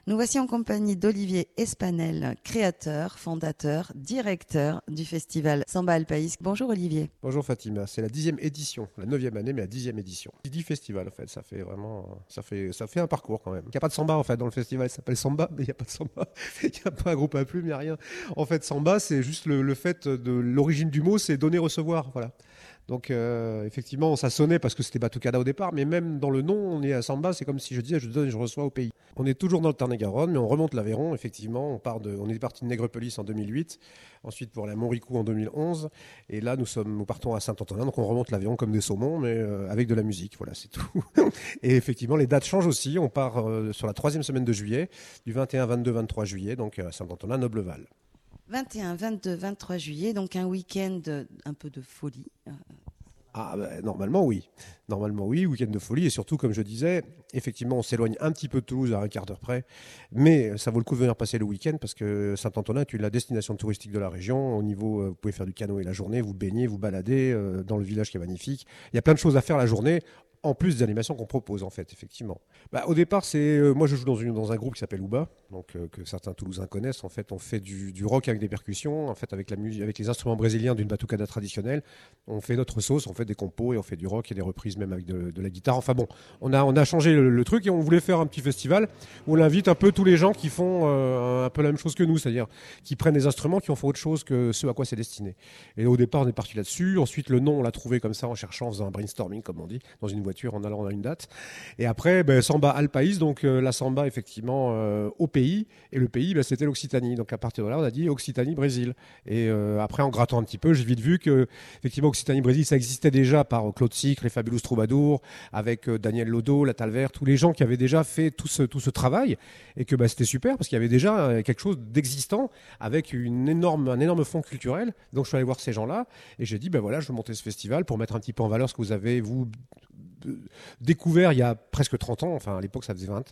Nous voici en compagnie d'Olivier Espanel, créateur, fondateur, directeur du festival Samba Alpaïs. Bonjour Olivier. Bonjour Fatima, c'est la 10e édition, la 9e année mais la 10e édition. 10 festivals en fait, ça fait un parcours quand même. Il n'y a pas de samba en fait dans le festival, il s'appelle Samba, mais il n'y a pas de samba, il n'y a pas un groupe à plume, il n'y a rien. En fait Samba c'est juste le fait de l'origine du mot, c'est donner-recevoir, voilà. Donc effectivement ça sonnait parce que c'était Batucada au départ, mais même dans le nom on est à Samba, c'est comme si je disais je donne et je reçois au pays. On est toujours dans le Tarn-et-Garonne, mais on remonte l'Aveyron, effectivement, on est parti de Nègrepelisse en 2008, ensuite pour la Montricou en 2011, et là nous partons à Saint-Antonin, donc on remonte l'Aveyron comme des saumons, mais avec de la musique, voilà c'est tout. Et effectivement les dates changent aussi, on part sur la 3e semaine de juillet, du 21, 22, 23 juillet, donc à Saint-Antonin, Nobleval. 21, 22, 23 juillet, donc un week-end un peu de folie. Ah bah, normalement oui, week-end de folie et surtout comme je disais, effectivement on s'éloigne un petit peu de Toulouse à un quart d'heure près, mais ça vaut le coup de venir passer le week-end parce que Saint-Antonin est la destination touristique de la région. Au niveau, vous pouvez faire du canoë la journée, vous baignez, vous baladez dans le village qui est magnifique. Il y a plein de choses à faire la journée. En plus des animations qu'on propose, en fait, effectivement. Bah, au départ, moi, je joue dans un groupe qui s'appelle Ouba, donc que certains Toulousains connaissent. En fait, on fait du rock avec des percussions, en fait, avec les instruments brésiliens d'une batucada traditionnelle. On fait notre sauce, on fait des compos et on fait du rock et des reprises même avec de la guitare. Enfin bon, on a changé le truc et on voulait faire un petit festival où on invite un peu tous les gens qui font un peu la même chose que nous, c'est-à-dire qui prennent des instruments qui en font autre chose que ce à quoi c'est destiné. Et au départ, on est parti là-dessus. Ensuite, le nom, on l'a trouvé comme ça en cherchant, en faisant un brainstorming, comme on dit, dans une voiture en allant à une date. Et après, Samba Alpaïs, donc la samba effectivement au pays. Et le pays, c'était l'Occitanie. Donc à partir de là, on a dit Occitanie-Brésil. Et après, en grattant un petit peu, j'ai vite vu que effectivement Occitanie-Brésil, ça existait déjà par Claude Sicre, les Fabulous Troubadours, avec Daniel Lodo, La Talvert, tous les gens qui avaient déjà fait tout ce travail. Et que c'était super parce qu'il y avait déjà quelque chose d'existant avec un énorme fond culturel. Donc je suis allé voir ces gens-là et j'ai dit, voilà, je veux monter ce festival pour mettre un petit peu en valeur ce que vous avez, vous, découvert il y a presque 30 ans, enfin à l'époque ça faisait 20,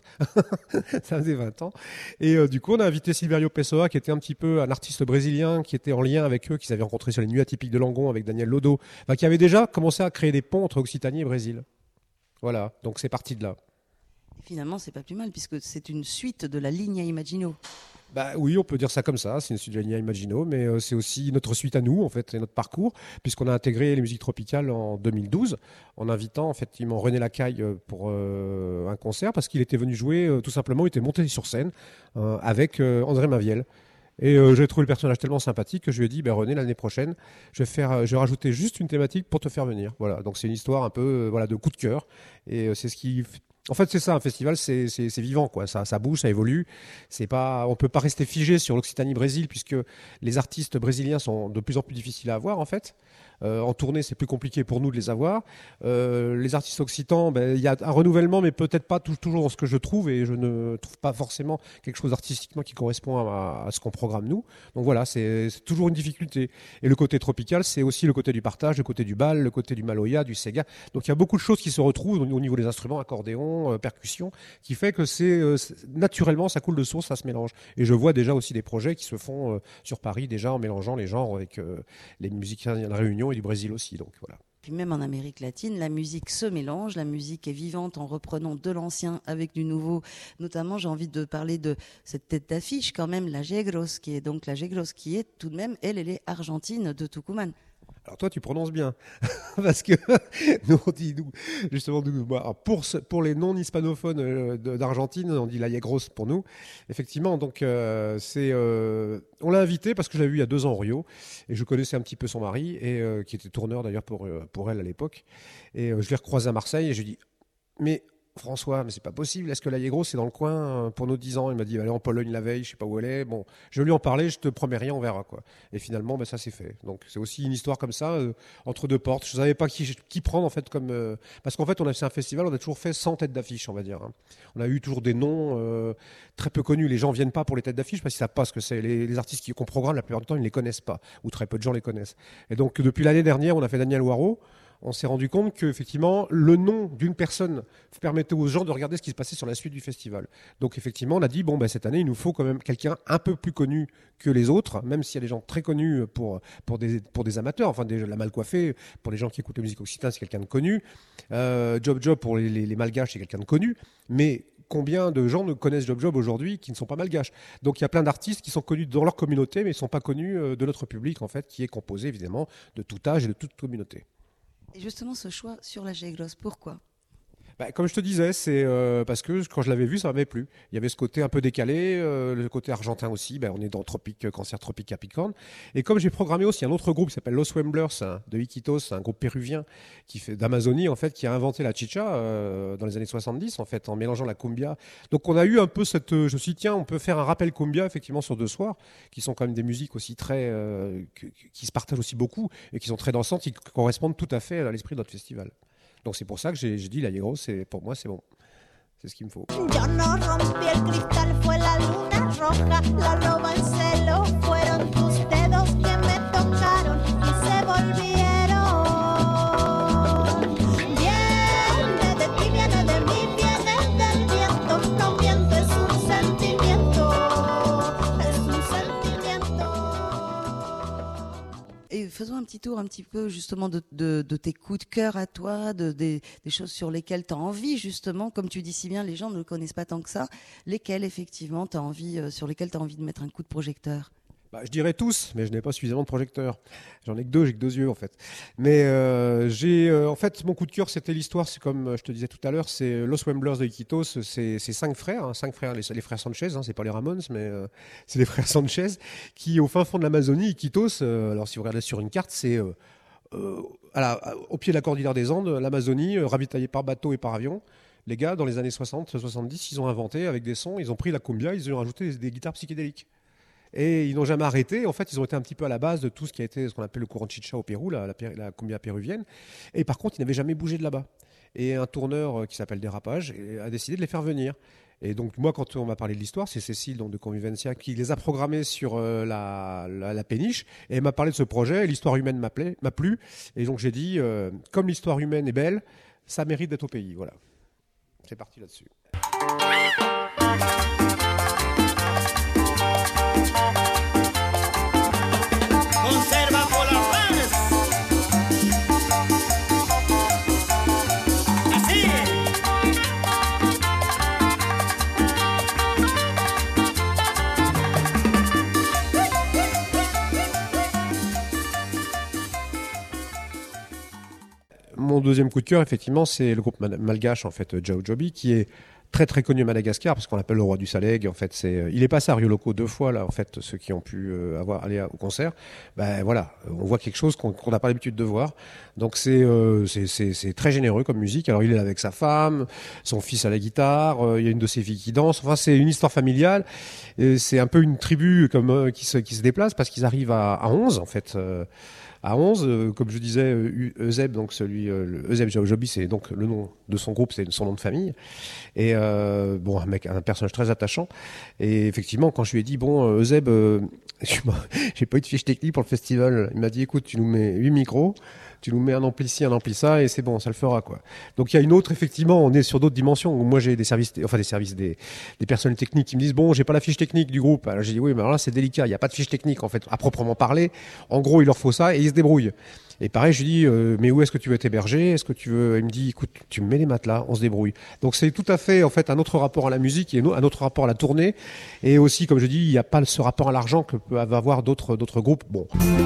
ça faisait 20 ans. Et du coup on a invité Silverio Pessoa qui était un petit peu un artiste brésilien qui était en lien avec eux, qu'ils avaient rencontré sur les Nuits atypiques de Langon avec Daniel Lodo, qui avait déjà commencé à créer des ponts entre Occitanie et Brésil. Voilà, donc c'est parti de là. Finalement c'est pas plus mal puisque c'est une suite de la Linea Imagino. Oui, on peut dire ça comme ça, c'est une suite de Linea Imagino, mais c'est aussi notre suite à nous, en fait, et notre parcours, puisqu'on a intégré les musiques tropicales en 2012, en invitant effectivement René Lacaille pour un concert, parce qu'il était venu jouer, tout simplement, il était monté sur scène avec André Maviel. Et j'ai trouvé le personnage tellement sympathique que je lui ai dit, René, l'année prochaine, je vais rajouter juste une thématique pour te faire venir. Voilà, donc c'est une histoire un peu de coup de cœur, et c'est ce qui... En fait, c'est ça, un festival, c'est vivant, quoi. Ça bouge, ça évolue. On peut pas rester figé sur l'Occitanie-Brésil puisque les artistes brésiliens sont de plus en plus difficiles à avoir, en fait. En tournée, c'est plus compliqué pour nous de les avoir. Les artistes occitans, il y a un renouvellement, mais peut-être pas toujours dans ce que je trouve, et je ne trouve pas forcément quelque chose artistiquement qui correspond à ce qu'on programme nous. Donc voilà, c'est toujours une difficulté. Et le côté tropical, c'est aussi le côté du partage, le côté du bal, le côté du maloya, du sega. Donc il y a beaucoup de choses qui se retrouvent au niveau des instruments, accordéon, percussion, qui fait que naturellement, ça coule de source, ça se mélange. Et je vois déjà aussi des projets qui se font sur Paris, déjà en mélangeant les genres avec les musiciens de la Réunion et du Brésil aussi, donc voilà. Puis même en Amérique latine, la musique se mélange, la musique est vivante en reprenant de l'ancien avec du nouveau. Notamment, j'ai envie de parler de cette tête d'affiche quand même, la Gegros, qui est tout de même, elle est argentine de Tucumán. Alors toi, tu prononces bien, parce que nous, on dit, justement, pour les non-hispanophones d'Argentine, on dit la Yegros pour nous. Effectivement, donc on l'a invité parce que je l'avais vu il y a 2 ans au Rio, et je connaissais un petit peu son mari, et qui était tourneur d'ailleurs pour elle à l'époque. Et je l'ai recroisé à Marseille, et je lui ai dit, mais François, mais c'est pas possible, est-ce que la Yegros c'est dans le coin pour nos 10 ans? Il m'a dit, allez en Pologne la veille, je sais pas où elle est. Bon, je vais lui en parler, je te promets rien, on verra, quoi. Et finalement, ça s'est fait. Donc c'est aussi une histoire comme ça, entre 2 portes. Je savais pas qui prendre, en fait, parce qu'en fait, on a fait un festival, on a toujours fait 100 têtes d'affiche, on va dire, hein. On a eu toujours des noms très peu connus. Les gens viennent pas pour les têtes d'affiche parce qu'ils savent pas ce que c'est. Les artistes qu'on programme, la plupart du temps, ils ne les connaissent pas, ou très peu de gens les connaissent. Et donc, depuis l'année dernière, on a fait Daniel Waro. On s'est rendu compte que effectivement le nom d'une personne permettait aux gens de regarder ce qui se passait sur la suite du festival. Donc effectivement, on a dit cette année, il nous faut quand même quelqu'un un peu plus connu que les autres, même s'il y a des gens très connus pour des amateurs, enfin la mal coiffée, pour les gens qui écoutent la musique occitane, c'est quelqu'un de connu. Job pour les malgaches, c'est quelqu'un de connu, mais combien de gens ne connaissent Job Job aujourd'hui qui ne sont pas malgaches. Donc il y a plein d'artistes qui sont connus dans leur communauté, mais ils ne sont pas connus de notre public, en fait, qui est composé évidemment de tout âge et de toute communauté. Et justement, ce choix sur la Gégros, pourquoi ? Comme je te disais, c'est parce que quand je l'avais vu, ça m'avait plu. Il y avait ce côté un peu décalé, le côté argentin aussi. On est dans Cancer Tropique Capricorne. Et comme j'ai programmé aussi un autre groupe qui s'appelle Los Wemblers de Iquitos, un groupe péruvien qui fait d'Amazonie en fait, qui a inventé la chicha dans les années 70 en fait, en mélangeant la cumbia. Donc on a eu un peu cette. Je me suis dit tiens, on peut faire un rappel cumbia effectivement sur 2 soirs, qui sont quand même des musiques aussi très qui se partagent aussi beaucoup et qui sont très dansantes, qui correspondent tout à fait à l'esprit de notre festival. Donc c'est pour ça que j'ai dit la Yegros, pour moi c'est bon, c'est ce qu'il me faut. Yo no rompí el cristal, fue la luna roja, la loba en celo, fueron tus dedos que me tocaron y se volvieron. Viene de ti, viene de mí, viene del viento, no miento, es un sentimiento, es un sentimiento. Et faisons un petit tour un petit peu justement de tes coups de cœur à toi, des choses sur lesquelles tu as envie justement, comme tu dis si bien, les gens ne le connaissent pas tant que ça, lesquelles effectivement t'as envie, sur lesquelles tu as envie de mettre un coup de projecteur. Je dirais tous, mais je n'ai pas suffisamment de projecteurs. J'en ai que 2, j'ai que 2 yeux en fait. Mais en fait, mon coup de cœur, c'était l'histoire. C'est comme je te disais tout à l'heure, c'est Los Wemblers de Iquitos. C'est 5 frères, 5 frères, les frères Sanchez. C'est pas les Ramones, mais c'est les frères Sanchez qui, au fin fond de l'Amazonie, Iquitos. Alors si vous regardez sur une carte, c'est au pied de la cordillère des Andes, l'Amazonie, ravitaillée par bateau et par avion. Les gars, dans les années 60-70, ils ont inventé avec des sons. Ils ont pris la cumbia, ils ont rajouté des guitares psychédéliques. Et ils n'ont jamais arrêté. En fait, ils ont été un petit peu à la base de tout ce qui a été ce qu'on appelle le courant chicha au Pérou, la cumbia péruvienne. Et par contre, ils n'avaient jamais bougé de là-bas. Et un tourneur qui s'appelle Dérapage a décidé de les faire venir. Et donc, moi, quand on m'a parlé de l'histoire, c'est Cécile donc, de Convivencia qui les a programmés sur la péniche. Et elle m'a parlé de ce projet. L'histoire humaine m'a plu. Et donc, j'ai dit, comme l'histoire humaine est belle, ça mérite d'être au pays. Voilà. C'est parti là-dessus. Mon deuxième coup de cœur, effectivement, c'est le groupe malgache, en fait, Job Jobi, qui est très très connu à Madagascar, parce qu'on l'appelle le roi du Saleg. En fait, il est passé à Rio Loco 2 fois, là, en fait, ceux qui ont pu aller au concert. Voilà, on voit quelque chose qu'on n'a pas l'habitude de voir. Donc c'est très généreux comme musique. Alors il est là avec sa femme, son fils à la guitare, il y a une de ses filles qui danse. Enfin, c'est une histoire familiale. C'est un peu une tribu qui se déplace, parce qu'ils arrivent à 11, en fait. À 11, comme je disais, Euseb, donc Euseb Jobi, c'est donc le nom de son groupe, c'est son nom de famille. Et un personnage très attachant. Et effectivement, quand je lui ai dit, Euseb, j'ai pas eu de fiche technique pour le festival. Il m'a dit, écoute, tu nous mets 8 micros, tu nous mets un ampli ci, un ampli ça, et c'est bon, ça le fera, quoi. Donc il y a une autre, effectivement, on est sur d'autres dimensions. Moi, j'ai des personnes techniques qui me disent, j'ai pas la fiche technique du groupe. Alors j'ai dit, oui, mais alors là, c'est délicat. Il n'y a pas de fiche technique, en fait, à proprement parler. En gros, il leur faut ça, et ils se débrouillent. Et pareil, je lui dis, mais où est-ce que tu veux t'héberger? Est-ce que tu veux? Il me dit, écoute, tu me mets les matelas, on se débrouille. Donc c'est tout à fait, en fait, un autre rapport à la musique et un autre rapport à la tournée. Et aussi, comme je dis, il n'y a pas ce rapport à l'argent que peuvent avoir d'autres groupes. Bon.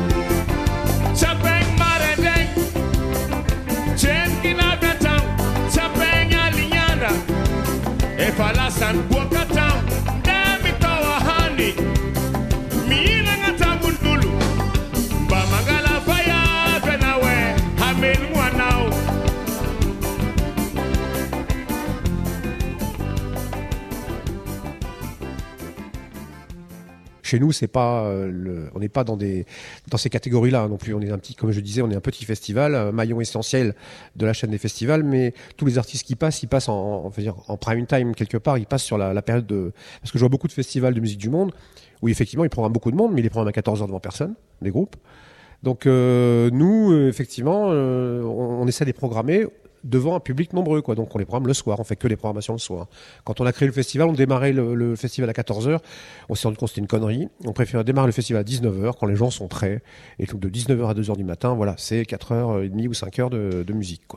Chez nous, c'est pas on n'est pas dans ces catégories-là non plus. On est comme je disais, on est un petit festival, maillon essentiel de la chaîne des festivals, mais tous les artistes qui passent, ils passent en prime time quelque part. Ils passent sur la période parce que je vois beaucoup de festivals de musique du monde où effectivement ils programment beaucoup de monde, mais ils les programment à 14h devant personne, des groupes. Donc nous, effectivement, on essaie de les programmer devant un public nombreux, quoi. Donc on les programme le soir, on fait que les programmations le soir. Quand on a créé le festival, on démarrait le festival à 14h, on s'est rendu compte que c'était une connerie, on préfère démarrer le festival à 19h quand les gens sont prêts, et donc de 19h à 2h du matin, voilà, c'est 4h30 ou 5h de musique, quoi.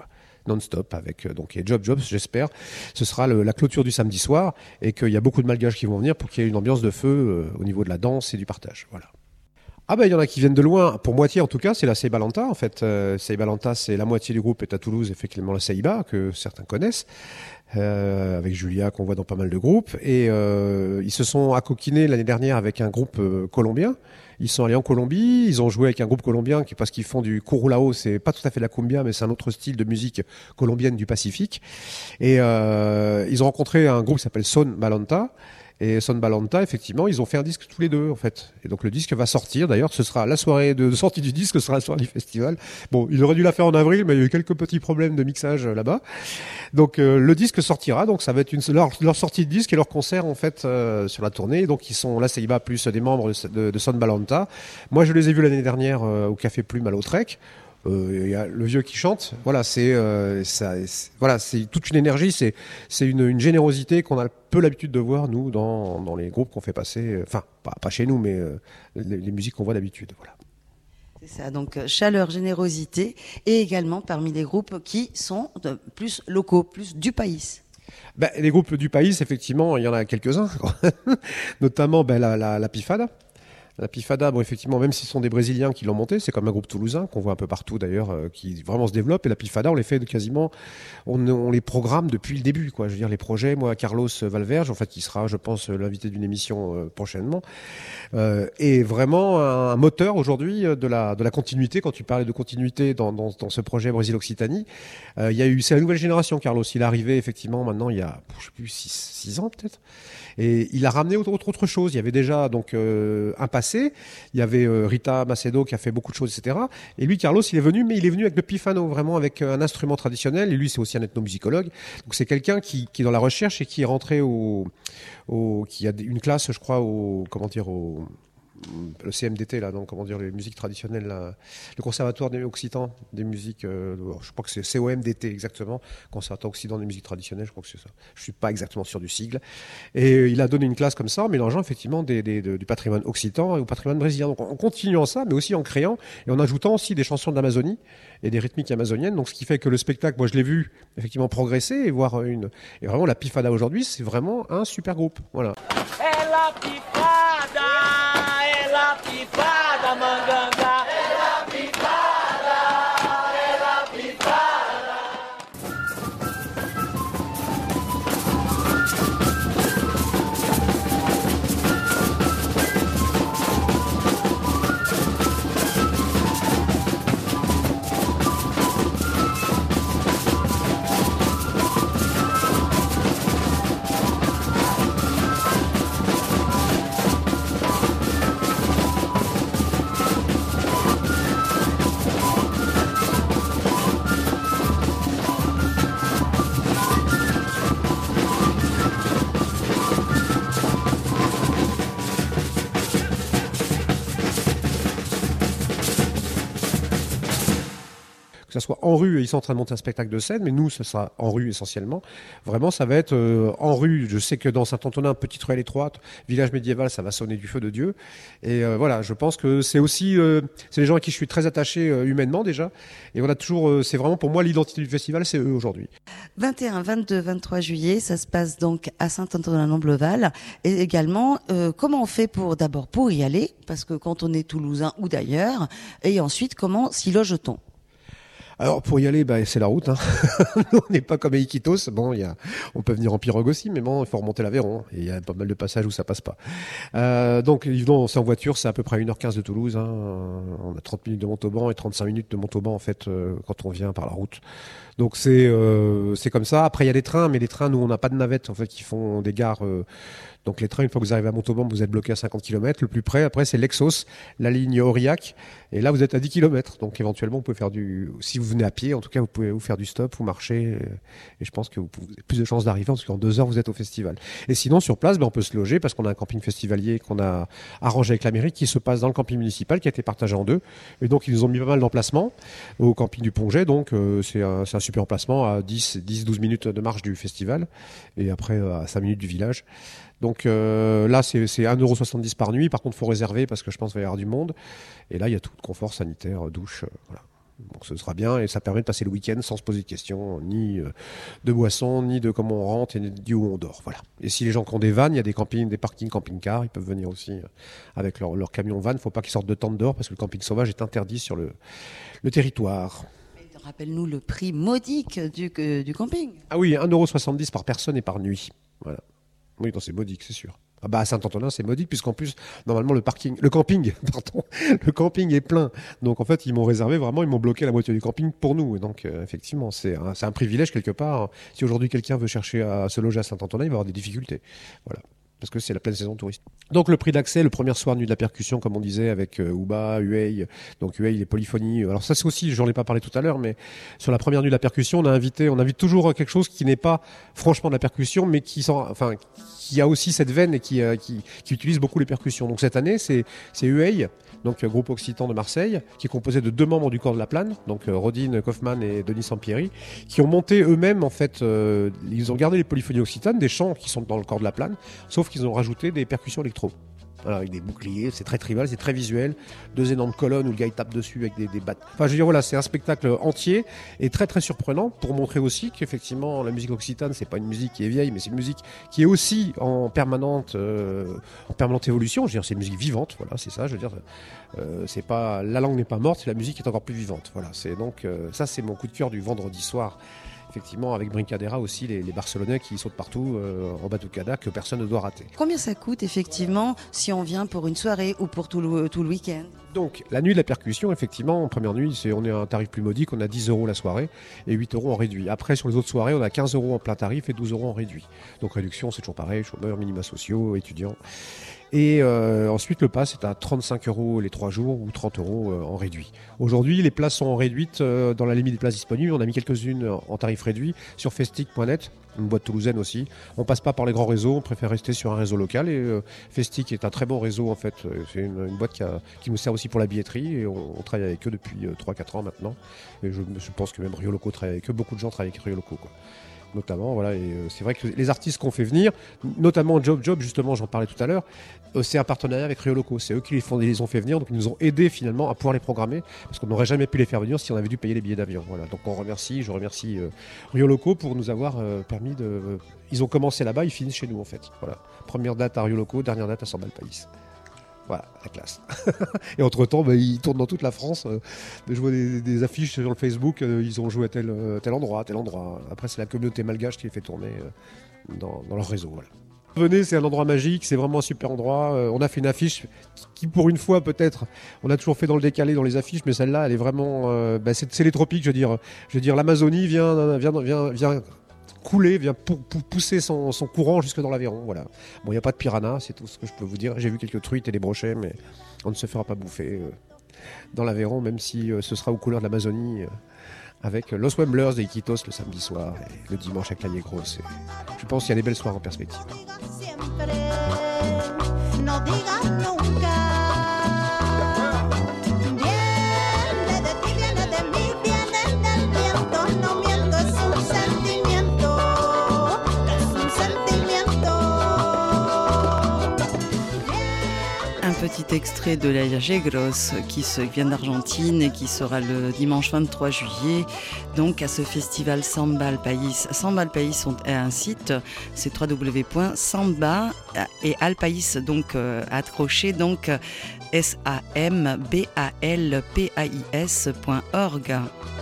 non-stop avec donc et Job Jobs, j'espère. Ce sera la clôture du samedi soir et qu'il y a beaucoup de Malgaches qui vont venir pour qu'il y ait une ambiance de feu au niveau de la danse et du partage. Voilà. Ah ben il y en a qui viennent de loin, pour moitié en tout cas, c'est la Seibalanta en fait. Seibalanta, c'est la moitié du groupe est à Toulouse, effectivement la Seiba, que certains connaissent, avec Julia qu'on voit dans pas mal de groupes. Et ils se sont accoquinés l'année dernière avec un groupe colombien. Ils sont allés en Colombie, ils ont joué avec un groupe colombien parce qu'ils font du curulao, c'est pas tout à fait la cumbia, mais c'est un autre style de musique colombienne du Pacifique. Et ils ont rencontré un groupe qui s'appelle Son Balanta. Et Son Balanta, effectivement, ils ont fait un disque tous les deux, en fait. Et donc le disque va sortir. D'ailleurs, ce sera la soirée de sortie du disque, ce sera la soirée du festival. Bon, il aurait dû la faire en avril, mais il y a eu quelques petits problèmes de mixage là-bas. Donc le disque sortira. Donc ça va être leur sortie de disque et leur concert en fait sur la tournée. Donc ils sont là, Seiba plus des membres de Son Balanta. Moi, je les ai vus l'année dernière au Café Plume à Lautrec. Il y a le vieux qui chante. Voilà, c'est toute une énergie, c'est une générosité qu'on a peu l'habitude de voir nous dans les groupes qu'on fait passer. Enfin, pas chez nous, mais les musiques qu'on voit d'habitude. Voilà. C'est ça, donc chaleur, générosité, et également parmi les groupes qui sont plus locaux, plus du pays. Ben, les groupes du pays, effectivement, il y en a quelques-uns, notamment la Pifada. La Pifada, bon, effectivement, même si ce sont des Brésiliens qui l'ont monté, c'est comme un groupe toulousain qu'on voit un peu partout d'ailleurs, qui vraiment se développe. Et la Pifada, on les fait quasiment, on les programme depuis le début, quoi. Je veux dire, les projets, moi, Carlos Valverge, en fait, qui sera, je pense, l'invité d'une émission prochainement, est vraiment un moteur aujourd'hui de la continuité. Quand tu parlais de continuité dans ce projet Brésil-Occitanie, c'est la nouvelle génération, Carlos. Il est arrivé effectivement maintenant il y a, je sais plus, 6 ans peut-être. Et il a ramené autre chose. Il y avait déjà donc un passé. Il y avait Rita Macedo qui a fait beaucoup de choses, etc. Et lui, Carlos, il est venu avec le pifano, vraiment avec un instrument traditionnel. Et lui, c'est aussi un ethnomusicologue. Donc c'est quelqu'un qui est dans la recherche et qui est rentré qui a une classe, je crois, le CMDT là, donc comment dire, les musiques traditionnelles là, le conservatoire des Occitans des musiques, je crois que c'est COMDT exactement, conservatoire occident des musiques traditionnelles, je crois que c'est ça. Je suis pas exactement sûr du sigle. Et il a donné une classe comme ça en mélangeant effectivement du patrimoine occitan et au patrimoine brésilien. Donc en continuant ça, mais aussi en créant et en ajoutant aussi des chansons de l'Amazonie et des rythmiques amazoniennes. Donc ce qui fait que le spectacle, moi je l'ai vu effectivement progresser et voir et vraiment la Pifada aujourd'hui, c'est vraiment un super groupe. Voilà. La pifada, manganga. La pifada, la pifada. Que ça soit en rue, et ils sont en train de monter un spectacle de scène, mais nous, ça sera en rue essentiellement. Vraiment, ça va être en rue. Je sais que dans Saint-Antonin, petite ruelle étroite, village médiéval, ça va sonner du feu de Dieu. Et voilà, je pense que c'est aussi, c'est les gens à qui je suis très attaché humainement déjà. Et voilà, toujours, c'est vraiment pour moi l'identité du festival, c'est eux aujourd'hui. 21, 22, 23 juillet, ça se passe donc à Saint-Antonin-Lembleval. Et également, comment on fait d'abord pour y aller, parce que quand on est toulousain ou d'ailleurs, et ensuite comment s'y loge-t-on? Alors pour y aller, c'est la route. Hein. On n'est pas comme à Iquitos. Bon, on peut venir en pirogue aussi, mais bon, il faut remonter l'Aveyron. Et il y a pas mal de passages où ça passe pas. Donc évidemment, c'est en voiture, c'est à peu près 1h15 de Toulouse. Hein. On a 30 minutes de Montauban et 35 minutes de Montauban en fait quand on vient par la route. Donc c'est comme ça. Après il y a des trains, mais les trains, nous on n'a pas de navettes en fait qui font des gares. Donc les trains, une fois que vous arrivez à Montauban, vous êtes bloqué à 50 km. Le plus près, après, c'est l'Exos, la ligne Aurillac. Et là, vous êtes à 10 km. Donc éventuellement, vous pouvez faire si vous venez à pied, en tout cas, vous pouvez vous faire du stop, vous marchez. Et je pense que vous avez plus de chances d'arriver, parce qu'en 2 heures, vous êtes au festival. Et sinon, sur place, on peut se loger, parce qu'on a un camping festivalier qu'on a arrangé avec la mairie, qui se passe dans le camping municipal, qui a été partagé en 2. Et donc, ils nous ont mis pas mal d'emplacements au camping du Ponget. Donc, c'est un super emplacement à 10-12 minutes de marche du festival. Et après, à 5 minutes du village. Donc là, c'est 1,70 € par nuit. Par contre, il faut réserver parce que je pense qu'il va y avoir du monde. Et là, il y a tout, confort sanitaire, douche. Voilà. Donc ce sera bien et ça permet de passer le week-end sans se poser de questions, ni de boissons, ni de comment on rentre et ni où on dort. Voilà. Et si les gens qui ont des vannes, il y a des campings, des parkings camping-cars, ils peuvent venir aussi avec leur camion van. Il ne faut pas qu'ils sortent de tente dehors parce que le camping sauvage est interdit sur le territoire. Rappelle-nous le prix modique du camping. Ah oui, 1,70 € par personne et par nuit. Voilà. Oui, non, c'est modique, c'est sûr. Ah bah à Saint-Antonin, c'est modique, puisqu'en plus, normalement, le camping est plein. Donc en fait, ils m'ont bloqué la moitié du camping pour nous. Et donc effectivement, c'est un privilège quelque part. Si aujourd'hui quelqu'un veut chercher à se loger à Saint-Antonin, il va avoir des difficultés. Voilà. Parce que c'est la pleine saison touristique. Donc le prix d'accès, le premier soir, nuit de la percussion, comme on disait, avec Uba, Huey, donc Huey, les polyphonies. Alors ça, c'est aussi, j'en ai pas parlé tout à l'heure, mais sur la première nuit de la percussion, on invite toujours quelque chose qui n'est pas franchement de la percussion, mais qui a aussi cette veine et qui utilise beaucoup les percussions. Donc cette année, c'est Huey, donc groupe occitan de Marseille, qui est composé de 2 membres du corps de la Plane, donc Rodine Kaufmann et Denis Sampieri, qui ont monté eux-mêmes, en fait, ils ont gardé les polyphonies occitanes, des chants qui sont dans le corps de la Plane, sauf qu'ils ont rajouté des percussions électro. Voilà, avec des boucliers, c'est très tribal, c'est très visuel. 2 énormes colonnes où le gars il tape dessus avec des battes. Enfin, je veux dire, voilà, c'est un spectacle entier et très très surprenant pour montrer aussi qu'effectivement la musique occitane, c'est pas une musique qui est vieille, mais c'est une musique qui est aussi en permanente évolution. Je veux dire, c'est une musique vivante. Voilà, c'est ça. Je veux dire, c'est pas la langue n'est pas morte, la musique est encore plus vivante. Voilà, c'est donc ça, c'est mon coup de cœur du vendredi soir. Effectivement, avec Brincadera aussi, les Barcelonais qui sautent partout en batucada que personne ne doit rater. Combien ça coûte effectivement si on vient pour une soirée ou pour tout le week-end? Donc la nuit de la percussion, effectivement, en première nuit, on est à un tarif plus modique, on a 10 € la soirée et 8 € en réduit. Après, sur les autres soirées, on a 15 € en plein tarif et 12 € en réduit. Donc réduction, c'est toujours pareil, chômeurs, minima sociaux, étudiants. Et ensuite, le pass est à 35 € les 3 jours ou 30 € en réduit. Aujourd'hui, les places sont en réduite dans la limite des places disponibles. On a mis quelques-unes en tarif réduit sur festic.net, une boîte toulousaine aussi. On passe pas par les grands réseaux, on préfère rester sur un réseau local. Et Festic est un très bon réseau en fait. C'est une boîte qui nous sert aussi pour la billetterie et on travaille avec eux depuis 3-4 ans maintenant. Et je pense que même Rio Loco travaille avec eux. Beaucoup de gens travaillent avec Rio Loco, quoi. Notamment, voilà, et c'est vrai que les artistes qu'on fait venir, notamment Job, justement, j'en parlais tout à l'heure, c'est un partenariat avec Rio Loco, c'est eux qui les ont fait venir, donc ils nous ont aidés finalement à pouvoir les programmer, parce qu'on n'aurait jamais pu les faire venir si on avait dû payer les billets d'avion. Voilà, donc je remercie Rio Loco pour nous avoir permis de... Ils ont commencé là-bas, ils finissent chez nous en fait. Voilà, première date à Rio Loco, dernière date à Sambal Pays. Voilà, la classe. Et entre-temps, ils tournent dans toute la France. Je vois des affiches sur le Facebook, ils ont joué à tel endroit, tel endroit. Après, c'est la communauté malgache qui les fait tourner dans leur réseau. Voilà. Venez, c'est un endroit magique, c'est vraiment un super endroit. On a fait une affiche qui, pour une fois, peut-être, on a toujours fait dans le décalé dans les affiches, mais celle-là, elle est vraiment... c'est les tropiques, je veux dire, l'Amazonie vient couler, vient pousser son courant jusque dans l'Aveyron. Voilà. Bon, il n'y a pas de piranha, c'est tout ce que je peux vous dire. J'ai vu quelques truites et des brochets, mais on ne se fera pas bouffer dans l'Aveyron, même si ce sera aux couleurs de l'Amazonie, avec Los Wemblers de Iquitos le samedi soir et le dimanche avec la Negros. Je pense qu'il y a des belles soirées en perspective. No digas nunca. Viene de ti, viene de mí, viene del viento. No miento, es un sentimiento. Es un sentimiento. Un petit extrait de la Jegros qui vient d'Argentine et qui sera le dimanche 23 juillet, donc à ce festival Sambal Pays. Sambal Pays est un site, c'est www.samba et alpaïs, donc accroché, donc sambalpais.org.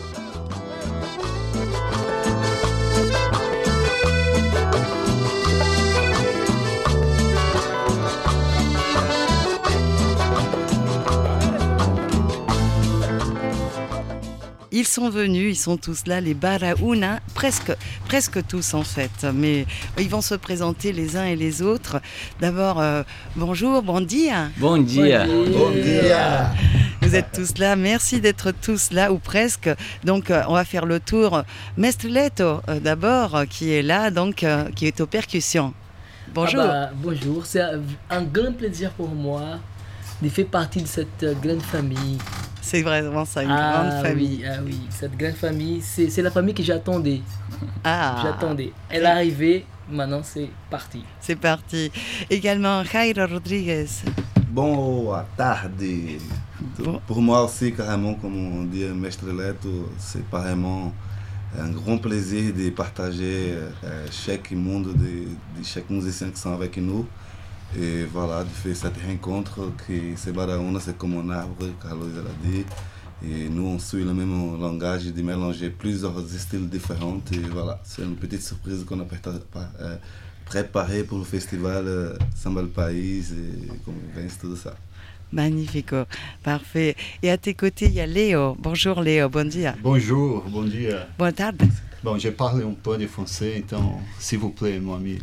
Ils sont venus, ils sont tous là, les Barahona, presque tous en fait, mais ils vont se présenter les uns et les autres. D'abord, bonjour, bon dia. Bon dia. Bon dia. Vous êtes tous là, merci d'être tous là, ou presque. Donc, on va faire le tour. Mestre Leto, d'abord, qui est là, donc, qui est aux percussions. Bonjour. Bonjour, c'est un grand plaisir pour moi de faire partie de cette grande famille. C'est vraiment ça, une grande famille. Oui, cette grande famille, c'est la famille que j'attendais. J'attendais. Elle est arrivée, maintenant c'est parti. C'est parti. Également, Jairo Rodriguez. Boa tarde. Bon. Pour moi aussi, carrément, comme on dit, Mestre Leto, c'est carrément un grand plaisir de partager chaque monde de chaque musicien qui sont avec nous. Et voilà, de faire cette rencontre, que c'est Baraúna, c'est comme un arbre, Carlos a dit. Et nous, on suit le même langage de mélanger plusieurs styles différents. Et voilà, c'est une petite surprise qu'on a préparée pour le festival Samba do País et convivence, tout ça. Magnifico, parfait. Et à tes côtés, il y a Léo. Bonjour Léo, bon dia. Bonjour, bom dia. Boa tarde. Bom, je parle um peu de français, então, s'il vous plaît, meu amigo.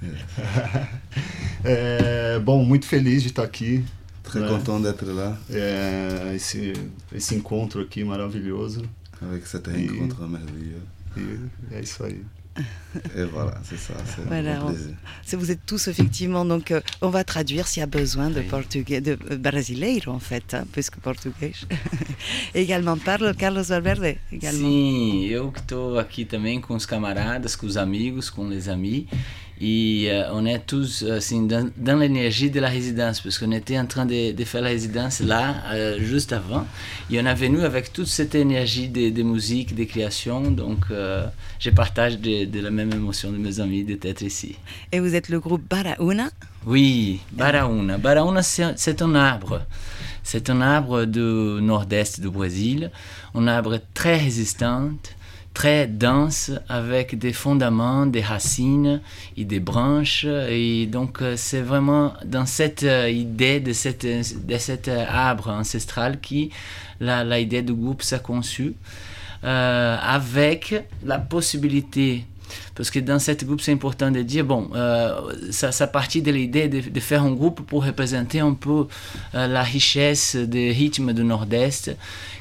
Bom, muito feliz de estar aqui. Très content d'être là. Esse encontro aqui maravilhoso. Avec cette rencontre merveilleuse. E é isso aí. Et voilà, c'est ça, c'est Voilà, un plaisir. vous êtes tous effectivement, donc on va traduire s'il y a besoin de portugais, de brasileiro en fait, hein, puisque portugais. Également parle Carlos Valverde. Également. Sim, eu que estou aqui também com os camaradas, com os amigos, com les amis. Et on est tous dans l'énergie de la résidence, parce qu'on était en train de faire la résidence là, juste avant. Et on est venu avec toute cette énergie de musique, de création. Donc, je partage de la même émotion de mes amis d'être ici. Et vous êtes le groupe Baraúna. Oui, Baraúna. Baraúna, c'est un arbre. C'est un arbre du nord-est du Brésil. Un arbre très résistant, très dense, avec des fondements, des racines et des branches. Et donc, c'est vraiment dans cette idée de cet arbre ancestral qui la idée du groupe s'est conçue, avec la possibilité, parce que dans cet groupe, c'est important de dire, bon, ça partit de l'idée de faire un groupe pour représenter un peu la richesse des rythmes du Nord-Est,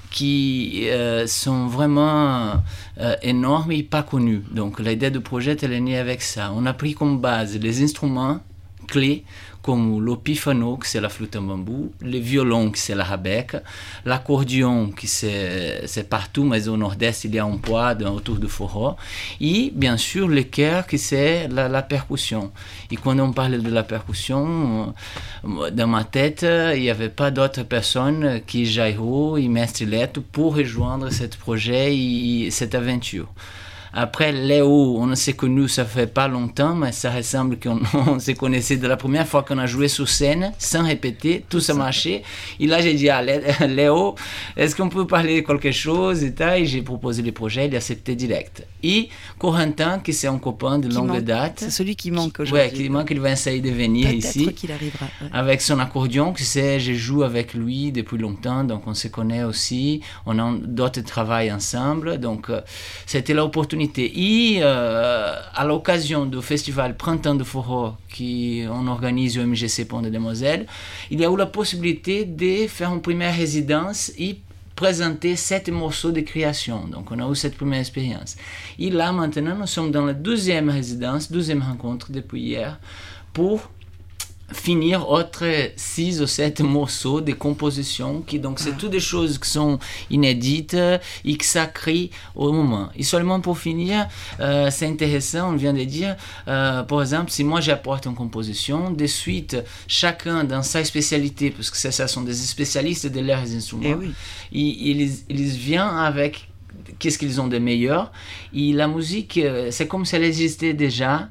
qui sont vraiment énormes et pas connus. Donc l'idée du projet, elle est née avec ça. On a pris comme base les instruments clés comme le pifano, qui c'est la flûte en bambou, le violon, qui c'est la rabeca, l'accordéon, qui c'est partout, mais au nord-est, il y a un poids autour du forró, et bien sûr le chœur, qui c'est la percussion. Et quand on parle de la percussion, dans ma tête, il n'y avait pas d'autres personnes que Jairo et Mestre Leto pour rejoindre ce projet et cette aventure. Après, Léo, on s'est connus, ça fait pas longtemps, mais ça ressemble qu'on se connaissait de la première fois qu'on a joué sur scène, sans répéter, tout ça marchait. Et là, j'ai dit à Léo, est-ce qu'on peut parler de quelque chose et tal. Et j'ai proposé le projet, il a accepté direct. Et Corentin, qui c'est un copain de longue date. C'est celui qui manque aujourd'hui. Oui, qui manque, il va essayer de venir ici. Peut-être qu'il arrivera. Ouais. Avec son accordéon, qui c'est, je joue avec lui depuis longtemps, donc on se connaît aussi. On a d'autres travaux ensemble, donc c'était l'opportunité. Et à l'occasion du festival Printemps de Forró qu'on organise au MGC Pont de Demoiselles, il y a eu la possibilité de faire une première résidence et présenter 7 morceaux de création. Donc on a eu cette première expérience. Et là maintenant nous sommes dans la 12e résidence, 12e rencontre depuis hier, pour finir autres 6 ou 7 morceaux de composition qui donc c'est toutes des choses qui sont inédites et qui s'écrivent au moment. Et seulement pour finir, c'est intéressant, on vient de dire, par exemple, si moi j'apporte une composition, de suite, chacun dans sa spécialité, parce que ça sont des spécialistes de leurs instruments, ils viennent avec qu'est-ce qu'ils ont de meilleur, et la musique, c'est comme si elle existait déjà,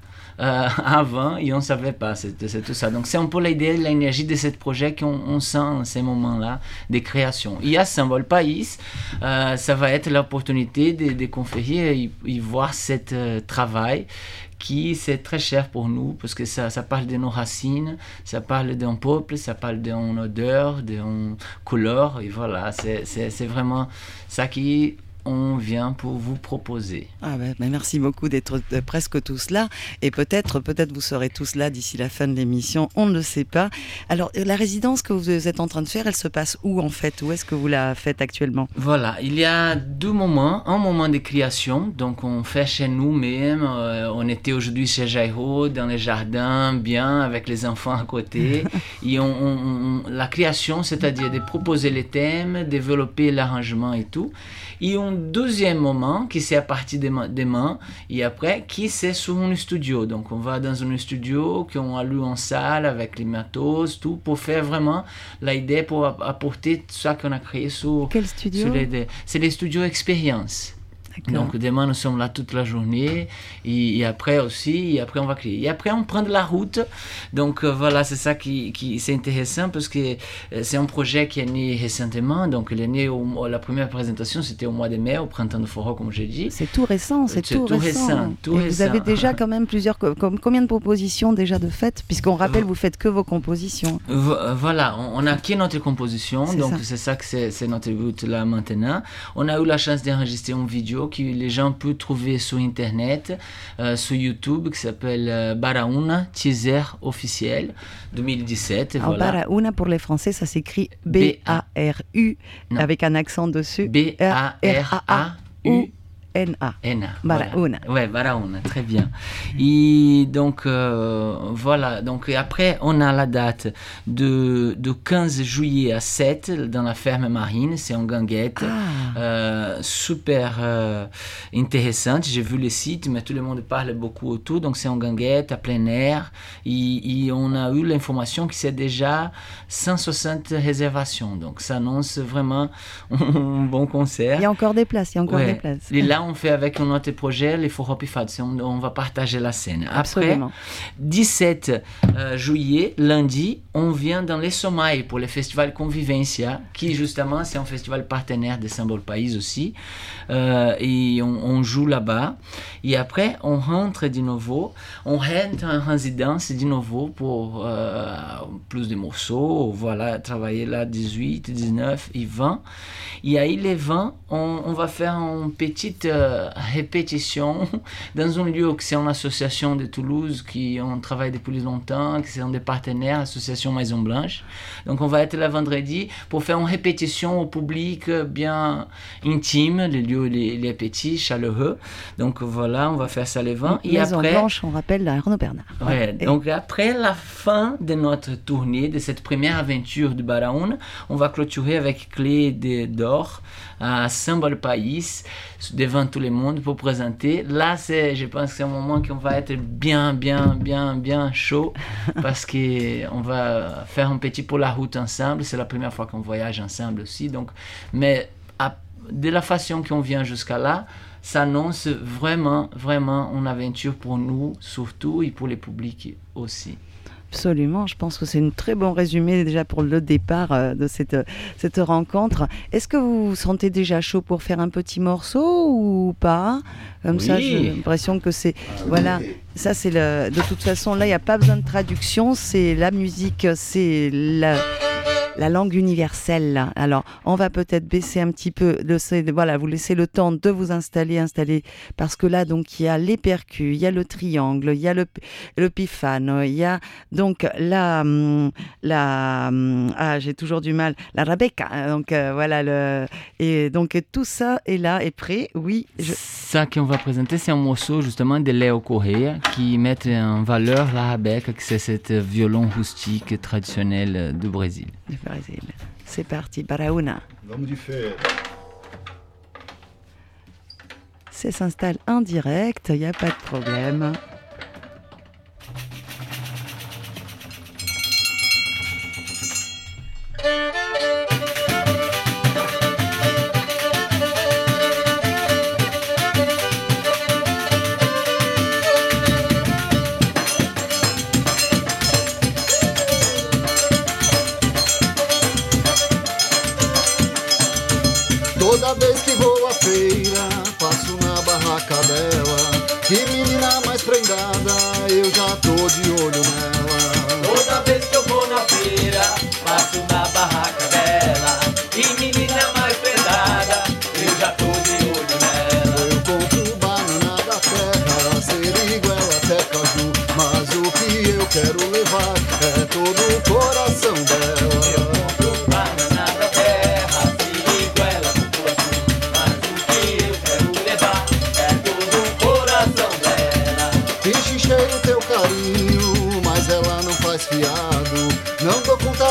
avant et on ne savait pas, c'est tout ça. Donc c'est un peu l'idée, l'énergie de ce projet qu'on sent en ces moments-là de création. Et à Samba do País, ça va être l'opportunité de conférer et voir ce travail qui c'est très cher pour nous parce que ça parle de nos racines, ça parle d'un peuple, ça parle d'une odeur, d'une couleur et voilà, c'est vraiment ça qui on vient pour vous proposer. Ah ben, merci beaucoup d'être presque tous là et peut-être vous serez tous là d'ici la fin de l'émission, on ne le sait pas. Alors la résidence que vous êtes en train de faire, elle se passe où en fait? Où est-ce que vous la faites actuellement? Voilà, il y a 2 moments, un moment de création, donc on fait chez nous-mêmes, on était aujourd'hui chez Jairo, dans les jardins, bien, avec les enfants à côté, et la création, c'est-à-dire de proposer les thèmes, développer l'arrangement et tout, et un deuxième moment, qui c'est à partir des mains, et après, qui c'est sur un studio. Donc, on va dans un studio qu'on a lu en salle, avec les matos, tout, pour faire vraiment l'idée, pour apporter tout ça qu'on a créé sur... Quel studio? C'est les studios Expérience. D'accord. Donc demain nous sommes là toute la journée et après aussi, et après on va créer. Et après on prend de la route. Donc voilà, c'est ça qui c'est intéressant parce que c'est un projet qui est né récemment. Donc il est né la première présentation c'était au mois de mai, au printemps de Foro comme j'ai dit. C'est tout récent, c'est tout récent. Tout et récent. Vous avez déjà quand même combien de propositions déjà de faites? Puisqu'on rappelle, vous faites que vos compositions. Voilà, on a que notre composition, donc c'est ça que c'est notre but là maintenant. On a eu la chance d'enregistrer une vidéo que les gens peuvent trouver sur internet, sur YouTube, qui s'appelle Baraúna Teaser officiel 2017. Alors voilà. Baraúna pour les Français, ça s'écrit B-A-R-U avec un accent dessus. B-A-R-A-U. N-A. Baraúna. Ouais, Baraúna, très bien. Et donc, voilà. Donc, après, on a la date de 15 juillet à 7 dans la ferme marine. C'est en Ganguette. Super intéressante. J'ai vu le site, mais tout le monde parle beaucoup autour. Donc, c'est en Ganguette, à plein air. Et on a eu l'information que c'est déjà 160 réservations. Donc, ça annonce vraiment un bon concert. Il y a encore des places, Et là, on fait avec notre projet les Forró Pifado, on va partager la scène. Absolument. Après, 17 juillet, lundi, on vient dans les Somailles pour le festival Convivência, qui justement c'est un festival partenaire de Samba País aussi, et on joue là-bas. Et après, on rentre de nouveau, on rentre en résidence de nouveau pour plus de morceaux, voilà, travailler là 18, 19 et 20. Et aí les 20, on va faire une petite répétition dans un lieu que c'est une association de Toulouse qui on travaille depuis longtemps, qui sont des partenaires, association Maison Blanche. Donc on va être là vendredi pour faire une répétition au public bien intime, le lieu il est petit, chaleureux. Donc voilà, on va faire ça les 20. Et Maison après, Blanche, on rappelle Arnaud Bernard. Ouais, donc après la fin de notre tournée, de cette première aventure de Baraúna, on va clôturer avec Clé d'Or à Samba País, devant tout le monde pour présenter. Là, je pense que c'est un moment qu'on va être bien chaud parce qu'on va faire un petit pour la route ensemble. C'est la première fois qu'on voyage ensemble aussi. Donc, mais de la façon qu'on vient jusqu'à là, ça annonce vraiment une aventure pour nous, surtout, et pour les publics aussi. Absolument, je pense que c'est un très bon résumé déjà pour le départ de cette rencontre. Est-ce que vous vous sentez déjà chaud pour faire un petit morceau ou pas? Comme ça, j'ai l'impression que c'est... voilà, ça c'est le... De toute façon, là, il n'y a pas besoin de traduction, c'est la musique, c'est la langue universelle. Là. Alors, on va peut-être baisser un petit peu, voilà, vous laissez le temps de vous installer, parce que là, donc, il y a les percus, il y a le triangle, il y a le pifano, il y a donc j'ai toujours du mal, la rabeca. Donc, voilà, et donc tout ça est là, est prêt, oui. Ça qu'on va présenter, c'est un morceau justement de Léo Correia qui met en valeur la rabeca, que c'est cet violon rustique traditionnel du Brésil. C'est parti, Baraúna. Vamos de fé. Ça s'installe en direct, il n'y a pas de problème. Toda vez que vou à feira, passo na barraca dela. Que menina mais prendada, eu já tô de olho nela. Toda vez que eu vou na feira, passo na barraca dela. Que menina mais prendada, eu já tô de olho nela. Eu compro banana da terra, seriguela até caju. Mas o que eu quero levar é todo o coração dela. Fiado, não dou conta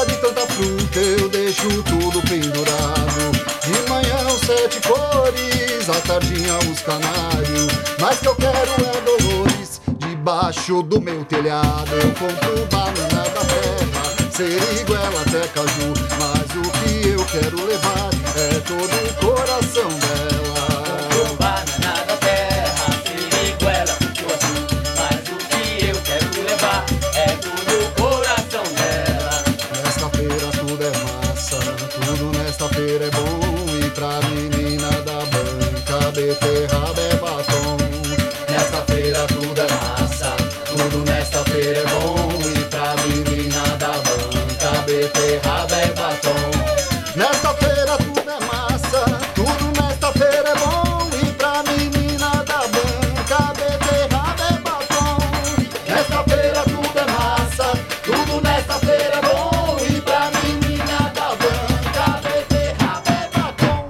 tardinha os canários. Mas que eu quero é Dolores, debaixo do meu telhado. Eu compro banana da terra, seriguela até caju. Mas o que eu quero levar é todo o coração dela. Compro banana da terra, seriguela, cupuaçu. Mas o que eu quero levar é todo o coração dela. Nesta feira tudo é massa, tudo nesta feira é bom. E pra menina da banca, beterraba é batom. Nesta feira tudo é massa, tudo nesta feira é bom. E pra menina da banca, beterraba é batom. Nesta feira tudo é massa, tudo nesta feira é bom. E pra menina da banca, beterraba é batom. Nesta feira tudo é massa, tudo nesta feira é bom. E pra menina da banca, beterraba é batom.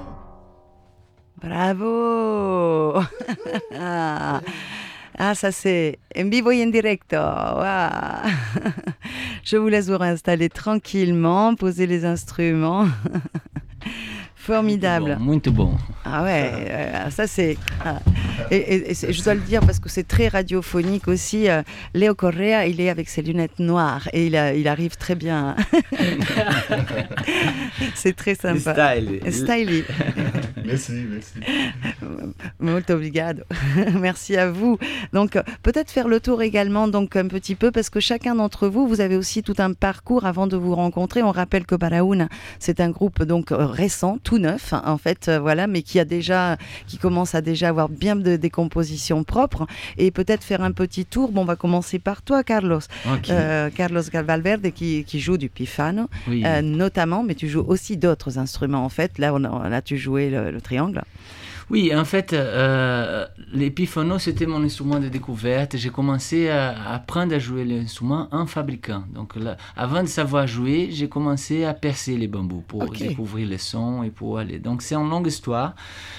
Bravo. Ah, ça c'est en vivo y en directo. Ah. Je vous laisse vous réinstaller tranquillement, poser les instruments. Formidable. Muito bom. Ah ouais, ça c'est... ah. Et je dois le dire parce que c'est très radiophonique aussi. Léo Correa, il est avec ses lunettes noires et il arrive très bien. C'est très sympa. Stylish. Merci. Molto obrigado. Merci à vous. Donc peut-être faire le tour également donc un petit peu parce que chacun d'entre vous, vous avez aussi tout un parcours avant de vous rencontrer. On rappelle que Baraúna, c'est un groupe donc récent, tout neuf en fait, voilà, mais qui commence à déjà avoir bien des compositions propres et peut-être faire un petit tour. Bon, on va commencer par toi, Carlos. Okay. Carlos Valverde qui joue du pifano, Oui. notamment, mais tu joues aussi d'autres instruments en fait. Là tu jouais le triangle. Oui, en fait, les pifano, c'était mon instrument de découverte. J'ai commencé à apprendre à jouer l'instrument en fabriquant. Donc, là, avant de savoir jouer, j'ai commencé à percer les bambous pour découvrir les sons et pour aller. Donc, c'est une longue histoire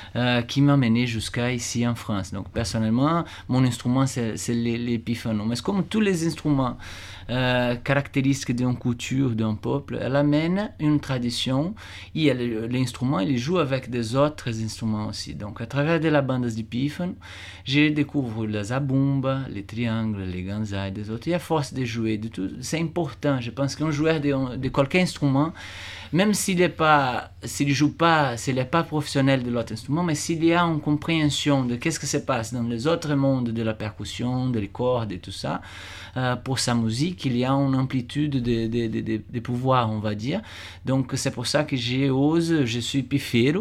qui m'a mené jusqu'à ici en France. Donc, personnellement, mon instrument, c'est les pifano. Mais comme tous les instruments caractéristiques d'une culture, d'un peuple, elle amène une tradition et l'instrument, il joue avec des autres instruments aussi. Donc, à travers de la bande de pífano, je découvre les zabumbas, les triangles, les ganzai, des autres. Et à force de jouer, de tout, c'est important. Je pense qu'un joueur de quelque instrument, même s'il n'est pas professionnel de l'autre instrument, mais s'il y a une compréhension de qu'est-ce que se passe dans les autres mondes de la percussion, de les cordes et tout ça, pour sa musique, il y a une amplitude de pouvoir, on va dire. Donc, c'est pour ça que je suis pifeiro,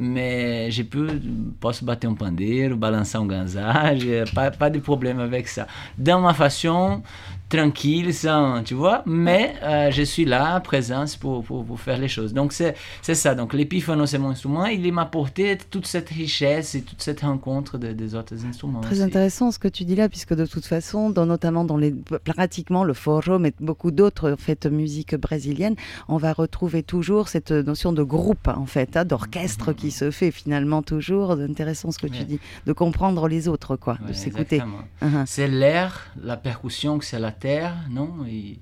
mais posso bater um pandeiro, balançar um ganzá, pas de problème avec ça. Dans ma façon tranquille, sans, tu vois, mais je suis là, présence pour faire les choses. Donc, c'est ça. Donc, l'épiphono, c'est mon instrument. Il m'a apporté toute cette richesse et toute cette rencontre des autres instruments. Très aussi. Intéressant ce que tu dis là, puisque de toute façon, notamment pratiquement le forró, mais beaucoup d'autres musiques brésiliennes, on va retrouver toujours cette notion de groupe, en fait, d'orchestre qui se fait finalement toujours. Intéressant ce que tu dis, de comprendre les autres, quoi, de s'écouter. C'est l'air, la percussion, c'est la terre, non? Et,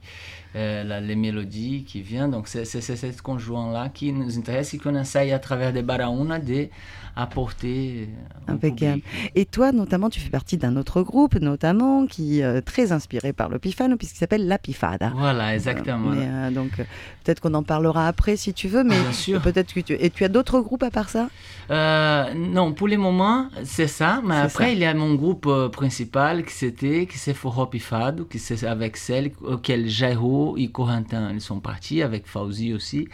les mélodies qui viennent, donc c'est cette conjoint-là qui nous intéresse et qu'on essaye à travers des Baraúna d'apporter impeccable. Et toi, notamment, tu fais partie d'un autre groupe, notamment, qui est très inspiré par le pifano, puisqu'il s'appelle La Pifada. Voilà, exactement. Donc, peut-être qu'on en parlera après, si tu veux, mais peut-être que tu as d'autres groupes à part ça? Non, pour le moment, c'est ça, mais après, il y a mon groupe principal qui c'est Forró Pifado, qui c'est avec celle auquel Jairo et Corentin, ils sont partis, avec Fauzi aussi.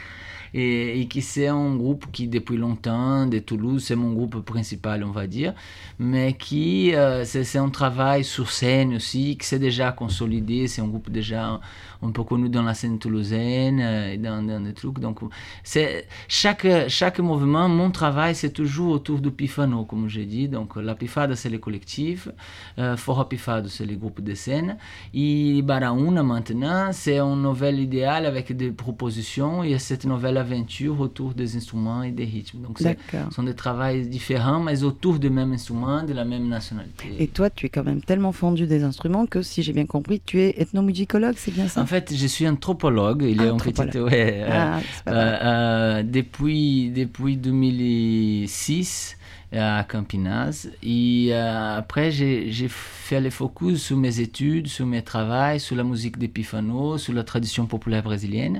Et qui c'est un groupe qui depuis longtemps de Toulouse, c'est mon groupe principal on va dire, mais qui c'est un travail sur scène aussi, qui s'est déjà consolidé, c'est un groupe déjà un peu connu dans la scène toulousaine et dans des trucs, donc c'est chaque mouvement, mon travail c'est toujours autour du pifano comme j'ai dit, donc la pifada c'est le collectif, Forró Pifado c'est les groupes de scène, et Baraúna maintenant c'est une nouvelle idéale avec des propositions et cette nouvelle aventure autour des instruments et des rythmes. Donc, ce sont des travaux différents, mais autour du même instrument, de la même nationalité. Et toi, tu es quand même tellement fondu des instruments que, si j'ai bien compris, tu es ethnomusicologue, c'est bien ça? En fait, je suis anthropologue. Il y a un petit... depuis 2006, à Campinas. Et après, j'ai fait le focus sur mes études, sur mes travaux, sur la musique d'Epifano, sur la tradition populaire brésilienne.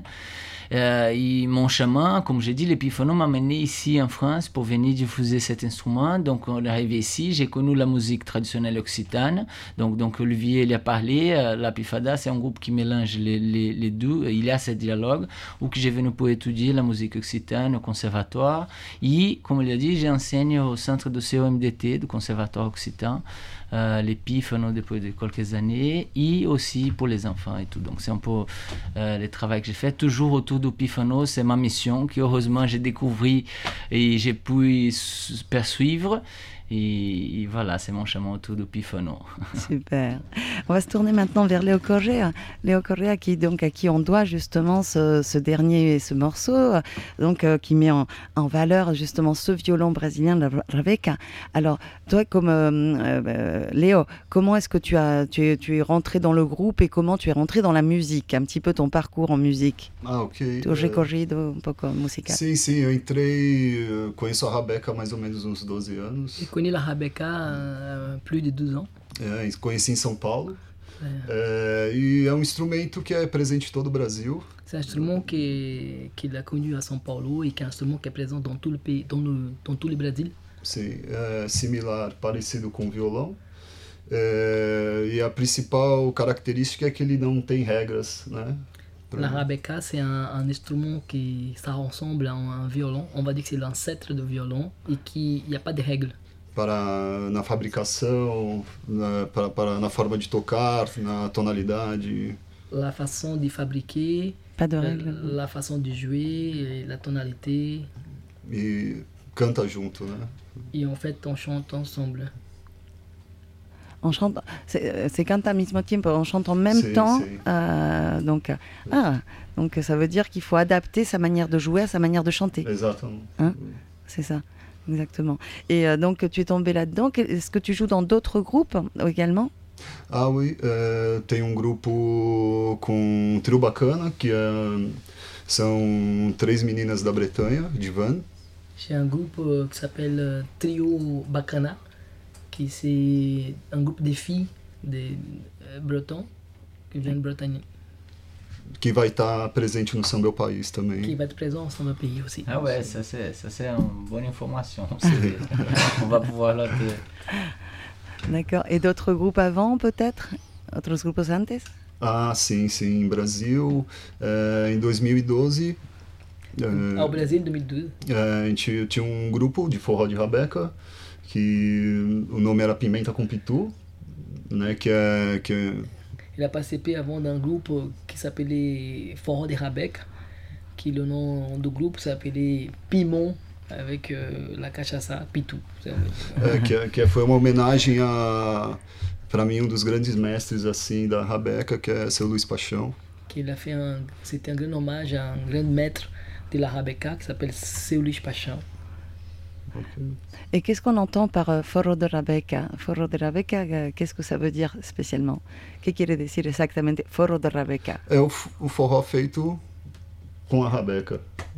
Et mon chemin, comme j'ai dit, l'Epifano m'a mené ici en France pour venir diffuser cet instrument. Donc, on est arrivé ici, j'ai connu la musique traditionnelle occitane. Donc Olivier il a parlé, la Pifada, c'est un groupe qui mélange les deux. Il y a ce dialogue où j'ai venu pour étudier la musique occitane au conservatoire. Et, comme il a dit, j'enseigne au centre de COMDT, du conservatoire occitan, l'Epifano depuis de quelques années, et aussi pour les enfants et tout. Donc, c'est un peu le travail que j'ai fait, toujours autour du Pifano. C'est ma mission, que heureusement j'ai découvert et j'ai pu poursuivre. Et voilà, c'est mon chemin autour du Pifano. Super. On va se tourner maintenant vers Léo Correa. Léo Correa, à qui on doit justement ce morceau, donc qui met en valeur justement ce violon brésilien, la Rabeca. Alors, toi, comme Léo, comment est-ce que tu es rentré dans le groupe et comment tu es rentré dans la musique? Un petit peu ton parcours en musique. Ah, ok. Tu recorrido um pouco musical. Sim, eu entrei, conheço a Rabeca há mais ou menos uns 12 anos. J'ai connu la Rabeca plus de 12 ans. Conheci em São Paulo. E é um instrumento que é presente em todo o Brasil. C'est un instrument qu'il a connu à São Paulo et qui est un instrument qui est présent dans tout le pays, dans tout le Brésil. Sim, é similar, parecido com o violão. E a principal característica é que ele não tem regras, né? La Rabeca, c'est un instrument qui ça ressemble à un violon. On va dire que c'est l'ancêtre du violon et qu'il n'y a pas de règles. Na fabricação, na forma de tocar, na tonalidade. La façon de fabriquer, pas de règles. La façon de jouer, la tonalité. E canta junto, né? Et en fait, on chante ensemble. On chante, c'est canta al mismo tiempo, on chante en même temps. Donc ça veut dire qu'il faut adapter sa manière de jouer à sa manière de chanter. Exactement. Hein? C'est ça, exactement. Et donc tu es tombé là-dedans. Est-ce que tu joues dans d'autres groupes également? Ah oui, tem grupo com trio bacana, que são 3 meninas da Bretanha, de Vannes. J'ai un groupe qui s'appelle Trio Bacana, qui c'est un groupe de filles de bretons qui viennent de Bretagne. Que vai estar presente no São Meu País também. Qui va être présent dans le pays aussi. Ah ouais, ça c'est une bonne information. On va pouvoir l'appeler. D'accord. Et d'autres groupes avant, peut-être? Outros grupos antes? Ah, sim. Em Brasil, em 2012... Au Brasil, 2012. A gente tinha um grupo de forró de Rabeca, que o nome era Pimenta com Pitu, né, que Il a participé avant d'un groupe qui s'appelait Forró de Rabeca, qui le nom du groupe s'appelait Pimon, avec la cachaça Pitu. Que foi uma homenagem para mim, dos grandes mestres assim da Rabeca, que é Seu Luiz Paixão. C'était un grand hommage à un grand maître de la Rabeca qui s'appelle Seu Luiz Paixão. Okay. Et qu'est-ce qu'on entend par Forró de Rabeca? Forró de Rabeca, qu'est-ce que ça veut dire spécialement? Que quiere decir exactamente Forró de Rabeca? É o forró feito com a Rabeca.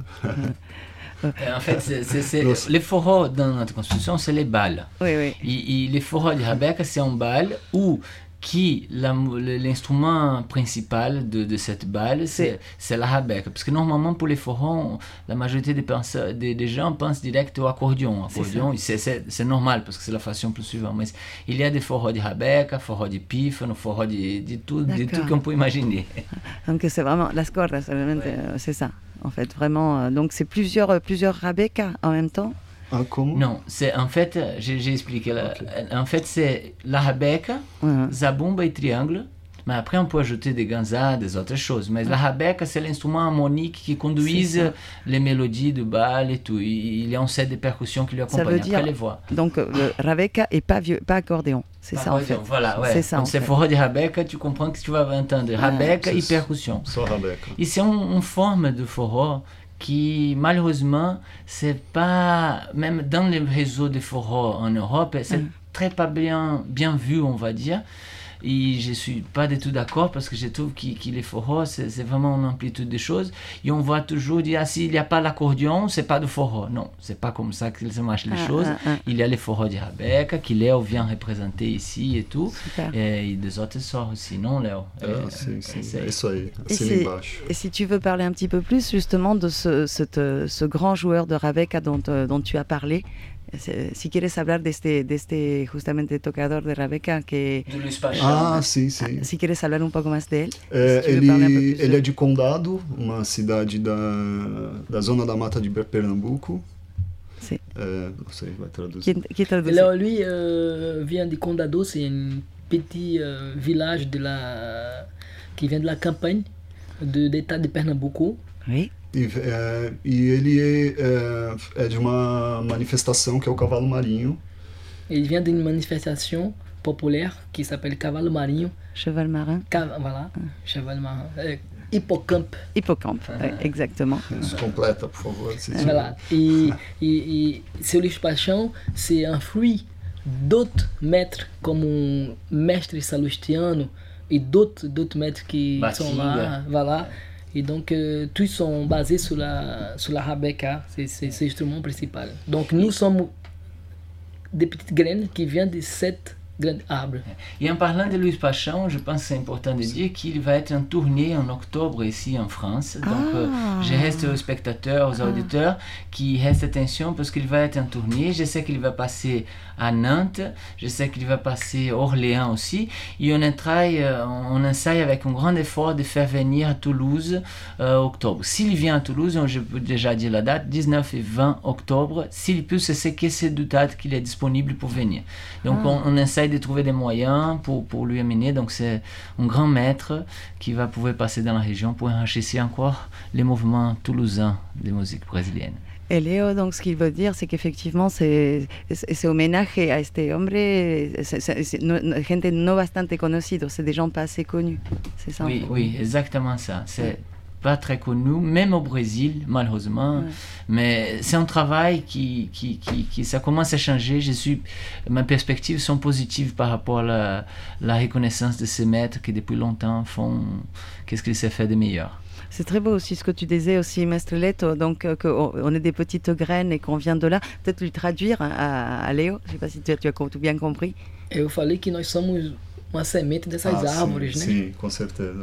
En fait, les forrots dans notre constitution, c'est les balles. Oui. Et les forrots de Rabeca, c'est un bal où l'instrument principal de cette balle, c'est la Rabeca. Parce que normalement, pour les forrons, la majorité des gens pensent direct au accordéon. C'est normal, parce que c'est la façon plus suivante. Mais il y a des forrots de Rabeca, forrots de pífano, forrots de tout qu'on peut imaginer. Donc c'est vraiment las cordas, c'est ça. En fait, vraiment. Donc c'est plusieurs Rabeca en même temps. Ah, comment? Non, c'est en fait, j'ai expliqué. Okay. En fait, c'est la Rabeca, zabumba et triangle. Mais après, on peut ajouter des ganzas, des autres choses. Mais la Rabeca, c'est l'instrument harmonique qui conduit les mélodies de bal et tout. Il y a un set de percussions qui lui accompagnent. Ça veut dire, après les voix. Donc, Rabeca et pas accordéon. C'est ça, en fait. Voilà, ouais. C'est ça. Donc, c'est forró de Rabeca, tu comprends que tu vas entendre Rabeca et percussion. Só Rabeca. Et c'est une forme de forró qui malheureusement c'est pas, même dans les réseaux de forró en Europe, c'est très pas bien vu, on va dire. et je suis pas du tout d'accord parce que je trouve qu'il est forró, c'est vraiment une amplitude des choses. Et on voit toujours dire, s'il n'y a pas l'accordéon, c'est pas de forró. Non, c'est pas comme ça que se marchent les choses. Il y a les forró de Rabeca, que Léo vient représenter ici et tout. Et des autres sorts aussi, non, Léo? Sim. É isso aí. Assina embaixo. Et si tu veux parler un petit peu plus justement de ce grand joueur de Rabeca dont tu as parlé, si quieres hablar de este justamente tocador de Rabeca que... De Luís Paixão. Sim. Si quieres hablar un poco más de él. Ele é de Condado, uma cidade da zona da Mata de Pernambuco. Sim. Não sei, vai traduzir. Qui traduit? Alors lui vient de Condado, c'est un petit village qui vient de la campagne de l'état de Pernambuco. Oui. E ele é de uma manifestação que é o Cavalo Marinho. Il vient d'une manifestation populaire qui s'appelle Cavalo Marinho. Cheval marin. Voilà, cheval marin. Hippocampe. Hippocampe, exactement. Completa, por favor. Voilà. Et ce Luís Paixão, c'est un fruit d'autres maîtres comme Mestre Salustiano et d'autres maîtres qui sont là. Voilà. Et donc, tous sont basés sur la Rabeca, c'est l'instrument principal. Donc, nous sommes des petites graines qui viennent de cet grand arbre. Et en parlant de Luís Paixão, je pense que c'est important de dire qu'il va être en tournée en octobre ici en France. Donc, je reste aux spectateurs, aux auditeurs qui restent attention parce qu'il va être en tournée. Je sais qu'il va passer à Nantes, je sais qu'il va passer à Orléans aussi. Et on essaye avec un grand effort de faire venir à Toulouse octobre. S'il vient à Toulouse, je peux déjà dire la date, 19 et 20 octobre. S'il peut, c'est que cette date qu'il est disponible pour venir. Donc on essaye de trouver des moyens pour lui amener. Donc c'est un grand maître qui va pouvoir passer dans la région pour enrichir encore les mouvements toulousains de musique brésilienne. Et Léo, donc ce qu'il veut dire, c'est qu'effectivement, c'est hommage à este hombre, gente no bastante conocido, c'est des gens pas assez connus, c'est ça? Oui, exactement ça. C'est pas très connu, même au Brésil, malheureusement. Mais c'est un travail qui ça commence à changer. Mes perspectives sont positives par rapport à la reconnaissance de ces maîtres qui depuis longtemps font qu'est-ce qu'il s'est fait de meilleur. C'est très beau aussi ce que tu disais aussi, Mestre Leto, donc qu'on est des petites graines et qu'on vient de là. Peut-être lui traduire à Léo, je ne sais pas si tu as tout bien compris. Eu falei que nós somos uma semente dessas árvores, né? Sim, com certeza.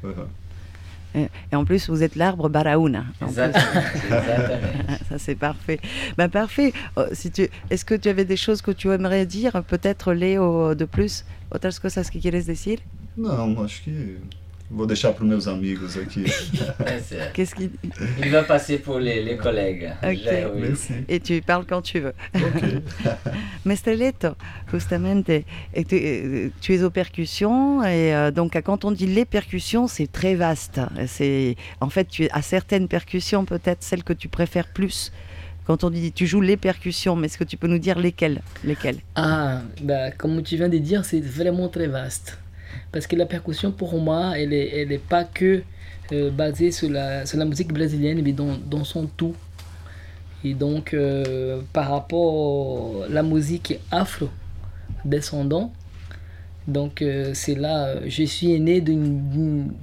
Et en plus, vous êtes l'arbre Baraúna. Exactement. Ça, c'est parfait. Ben, parfait. Est-ce que tu avais des choses que tu aimerais dire, peut-être, Léo, de plus? Outras coisas que quieres decir? Não, acho que vou deixar para os meus amigos aqui. Qu'est-ce qu'il... Il va passer pour les collègues. Okay. Merci. Et tu parles quand tu veux. Okay. Mestre Leto, justamente, tu es aux percussions et donc quand on dit les percussions, c'est très vaste. En fait, tu as certaines percussions, peut-être celles que tu préfères plus. Quand on dit tu joues les percussions, mais est-ce que tu peux nous dire lesquelles? Comme tu viens de dire, c'est vraiment très vaste. Parce que la percussion, pour moi, elle est pas que basée sur la musique brésilienne, mais dans son tout. Et donc, par rapport à la musique afro-descendante, donc c'est là, je suis né d'une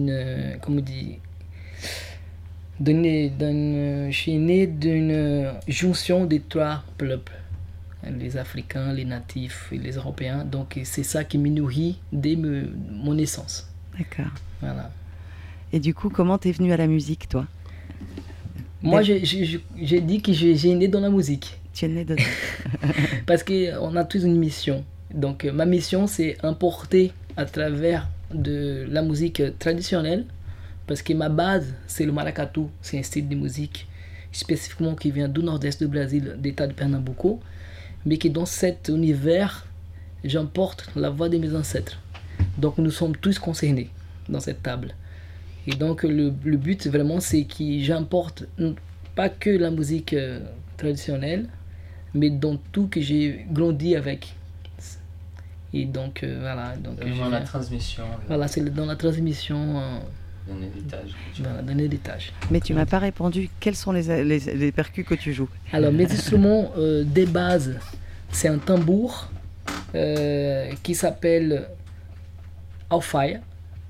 jonction des trois peuples. Les Africains, les natifs et les Européens. Donc c'est ça qui me nourrit dès mon naissance. D'accord. Voilà. Et du coup, comment t'es venu à la musique, toi? Moi, j'ai dit que j'ai né dans la musique. Tu es né dedans. Parce qu'on a tous une mission. Donc ma mission, c'est importer à travers de la musique traditionnelle. Parce que ma base, c'est le maracatu. C'est un style de musique spécifiquement qui vient du nord-est du Brésil, d'état de Pernambuco. Mais que dans cet univers, j'emporte la voix de mes ancêtres. Donc nous sommes tous concernés dans cette table. Et donc le but vraiment, c'est que j'emporte pas que la musique traditionnelle, mais dans tout que j'ai grandi avec. Et donc voilà. Donc, dans la transmission. Voilà, c'est dans la transmission. D'un héritage. Voilà, d'un héritage. Mais tu m'as pas répondu, quels sont les percus que tu joues? Alors mes instruments de base, c'est un tambour qui s'appelle alfaia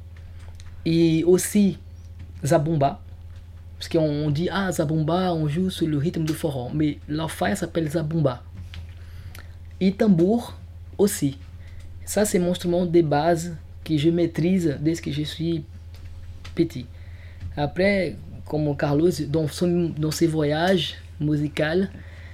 et aussi zabumba. Parce qu'on dit, zabumba, on joue sur le rythme du forró. Mais l'alfaia s'appelle zabumba. Et tambour aussi. Ça, c'est mon instrument de base que je maîtrise desde que je suis petit. Après, comme Carlos, dans ses voyages musicaux,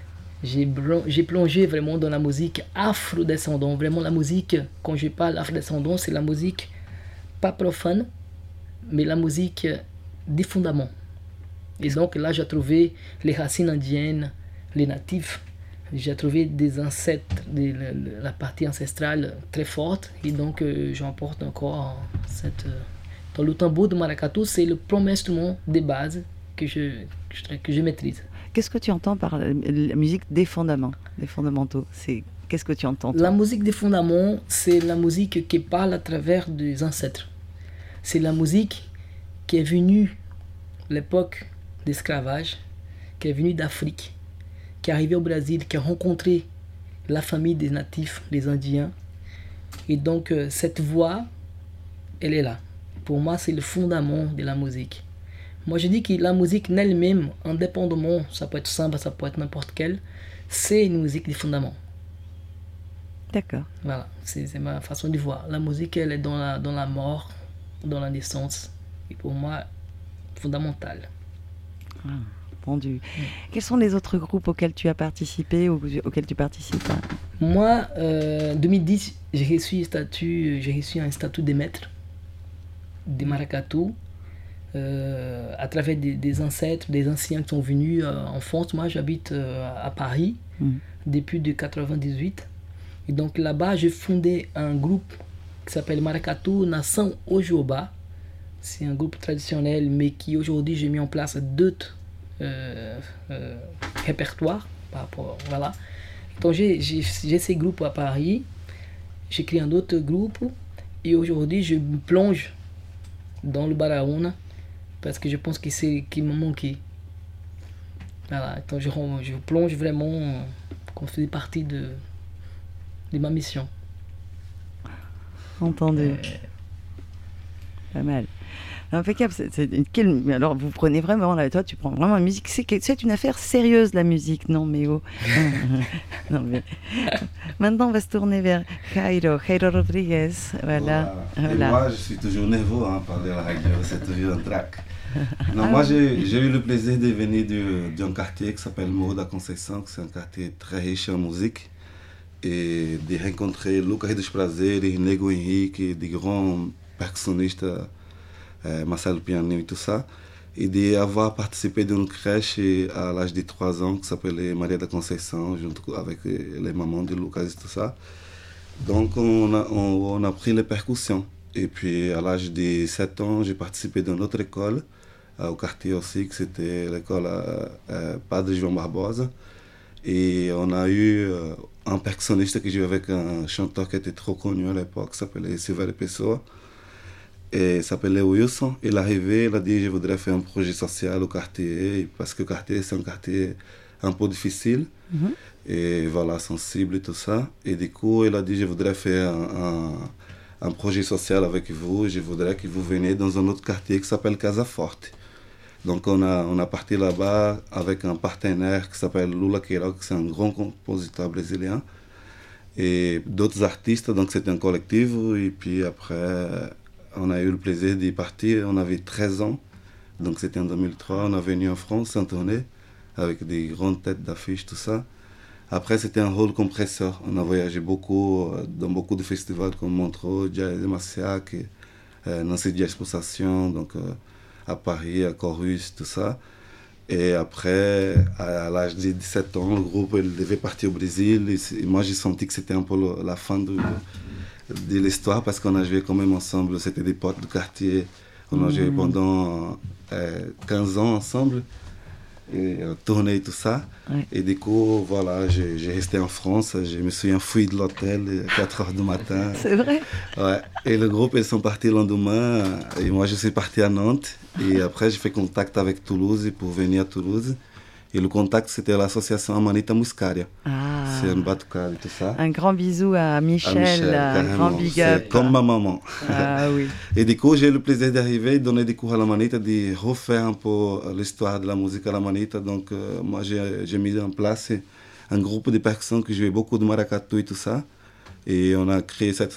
j'ai plongé vraiment dans la musique afro-descendante. Vraiment, la musique, quand je parle afro-descendant, c'est la musique pas profane, mais la musique des fondements. Et donc là, j'ai trouvé les racines indiennes, les natifs. J'ai trouvé des ancêtres, la partie ancestrale très forte. Et donc, j'emporte encore cette... Dans le tambour de maracatu, c'est le premier instrument de base que je maîtrise. Qu'est-ce que tu entends par la musique des fondaments, des fondamentaux? Qu'est-ce que tu entends, toi? La musique des fondaments, c'est la musique qui parle à travers des ancêtres. C'est la musique qui est venue à l'époque d'esclavage, qui est venue d'Afrique, qui est arrivée au Brésil, qui a rencontré la famille des natifs, les Indiens. Et donc, cette voix, elle est là. Pour moi, c'est le fondament de la musique. Moi, je dis que la musique elle-même, indépendamment, ça peut être samba, ça peut être n'importe quelle, c'est une musique de fondament. D'accord. Voilà, c'est ma façon de voir. La musique, elle est dans la mort, dans la naissance. Et pour moi, fondamentale. Entendu. Quels sont les autres groupes auxquels tu as participé ou auxquels tu participes? Moi, en 2010, j'ai reçu un statut de maître de maracatu à travers des ancêtres, des anciens qui sont venus en France. Moi, j'habite à Paris depuis 1998. Et donc là-bas, j'ai fondé un groupe qui s'appelle Maracatu Nação Ojoba. C'est un groupe traditionnel, mais qui aujourd'hui, j'ai mis en place d'autres répertoires. Voilà. Donc j'ai ces groupes à Paris. J'ai créé un autre groupe. Et aujourd'hui, je me plonge dans le Baraúna parce que je pense que c'est qui me manquait. Voilà. Donc je plonge vraiment comme faisait partie de ma mission. Entendu. Pas mal. Impeccable. Alors vous prenez vraiment, là, toi tu prends vraiment la musique. C'est une affaire sérieuse, la musique, non mais oh. Non, mais... Maintenant on va se tourner vers Jairo Rodriguez. Voilà. Et moi je suis toujours nerveux parler à la radio, c'est toujours un trac. Non, moi j'ai eu le plaisir de venir d'un quartier qui s'appelle Morro da Conceição, c'est un quartier très riche en musique. Et de rencontrer Lucas dos Prazeres, Nego Henrique, des grands percussionnistes, Marcelo Pianinho et tout ça, et d'avoir participé d'une crèche à l'âge de 3 ans qui s'appelait Maria da Conceição, junto avec les mamans de Lucas et tout ça. Donc on a pris les percussions. Et puis à l'âge de 7 ans, j'ai participé dans notre école, au quartier aussi, que c'était l'école Padre João Barbosa. Et on a eu un percussionniste qui jouait avec un chanteur qui était trop connu à l'époque, qui s'appelait Silvério Pessoa. Et s'appelait Wilson. Il est arrivé, il a dit je voudrais faire un projet social au quartier, parce que le quartier c'est un quartier un peu difficile, et voilà, sensible et tout ça. Et du coup, il a dit je voudrais faire un projet social avec vous, je voudrais que vous veniez dans un autre quartier qui s'appelle Casa Forte. Donc on a parti là-bas avec un partenaire qui s'appelle Lula Queiroz, qui c'est un grand compositeur brésilien, et d'autres artistes, donc c'était un collectif. Et puis après, on a eu le plaisir d'y partir, on avait 13 ans, donc c'était en 2003, on est venu en France en tournée, avec des grandes têtes d'affiches, tout ça. Après, c'était un rôle compresseur, on a voyagé beaucoup, dans beaucoup de festivals comme Montreux, Jazz de Massiac, Nancy Jazz Pulsation, donc à Paris, à Chorus, tout ça. Et après, à l'âge de 17 ans, le groupe il devait partir au Brésil, et moi j'ai senti que c'était un peu la fin de l'histoire, parce qu'on a joué quand même ensemble, c'était des potes du quartier, on a joué pendant 15 ans ensemble, et tourné et tout ça. Et du coup, voilà, j'ai resté en France, je me suis enfui de l'hôtel à 4h du matin. C'est vrai? Ouais. Et le groupe, ils sont partis le lendemain, et moi je suis parti à Nantes, et après j'ai fait contact avec Toulouse pour venir à Toulouse. Et le contact, c'était l'association Amanita Muscaria. Ah. C'est un batucade et tout ça. Un grand bisou à Michel, un grand big up. C'est comme ma maman. Ah oui. Et du coup, j'ai eu le plaisir d'arriver et de donner des cours à la Manita, de refaire un peu l'histoire de la musique à la Manita. Donc, moi, j'ai mis en place un groupe de percussions qui jouait beaucoup de maracatu et tout ça. Et on a créé cette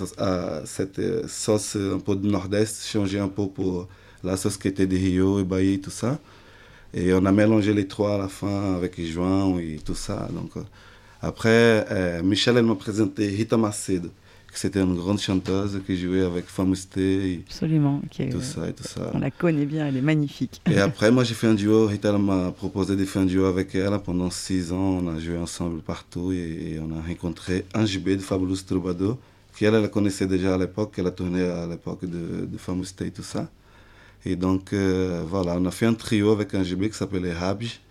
sauce un peu du Nord-Est, changé un peu pour la sauce qui était de Rio et Bahia et tout ça. Et on a mélangé les trois à la fin avec João et tout ça. Donc, après, Michel, elle m'a présenté Rita Macedo, que c'était une grande chanteuse qui jouait avec Famouste. Absolument. Tout ça et tout ça. On la connaît bien, elle est magnifique. Et après, moi, j'ai fait un duo. Rita m'a proposé de faire un duo avec elle. Pendant 6 ans, on a joué ensemble partout et on a rencontré Ange B de Fabulous Troubadour, qui elle connaissait déjà à l'époque. Elle a tourné à l'époque de Famouste et tout ça. Et donc, voilà, on a fait un trio avec un GB qui s'appelait Rabj,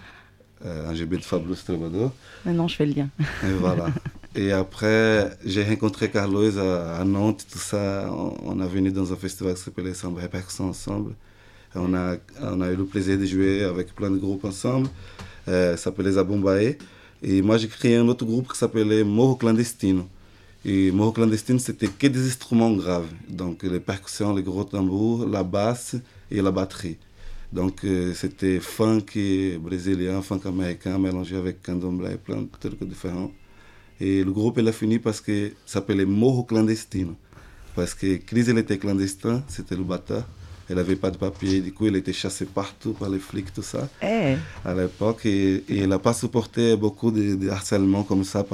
un GB de Fabulous Troubadour. Maintenant, je fais le lien. Et voilà. Et après, j'ai rencontré Carlos à Nantes, tout ça. On est venu dans un festival qui s'appelait Samba Répercussion ensemble. Et on a eu le plaisir de jouer avec plein de groupes ensemble. Ça s'appelait Zabumbaé. Et moi, j'ai créé un autre groupe qui s'appelait Morro Clandestino. Et Morro Clandestino, c'était que des instruments graves. Donc, les percussions, les gros tambours, la basse et la batterie. Donc, c'était funk brésilien, funk américain, mélangé avec candomblé, plein de trucs différents. Et le groupe, il a fini parce que ça s'appelait Morro Clandestino. Parce que Chris, il était clandestin, c'était le batteur. Il n'avait pas de papier, du coup, il était chassé partout par les flics, tout ça, à l'époque. Et il n'a pas supporté beaucoup de harcèlement comme ça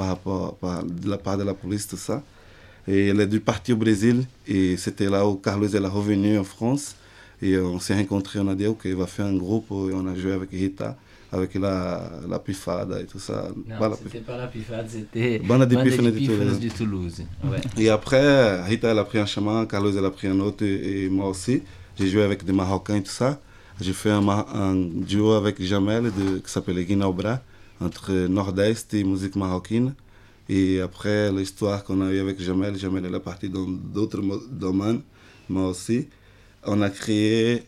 de la part de la police, tout ça. Et il est dû partir au Brésil. Et c'était là où Carlos est revenu en France. Et on s'est rencontrés, on a dit, OK, il va faire un groupe. Et on a joué avec Rita, avec la Pifada et tout ça. Non, c'était pas la Pifada, c'était Banda de Pífanos de Toulouse. Ouais. Et après, Rita, elle a pris un chemin, Carlos, elle a pris un autre, et moi aussi. J'ai joué avec des Marocains et tout ça. J'ai fait un duo avec Jamel qui s'appelait Guinaubra, entre Nord-Est et musique marocaine. Et après, l'histoire qu'on a eue avec Jamel, elle est partie dans d'autres domaines, moi aussi. On a créé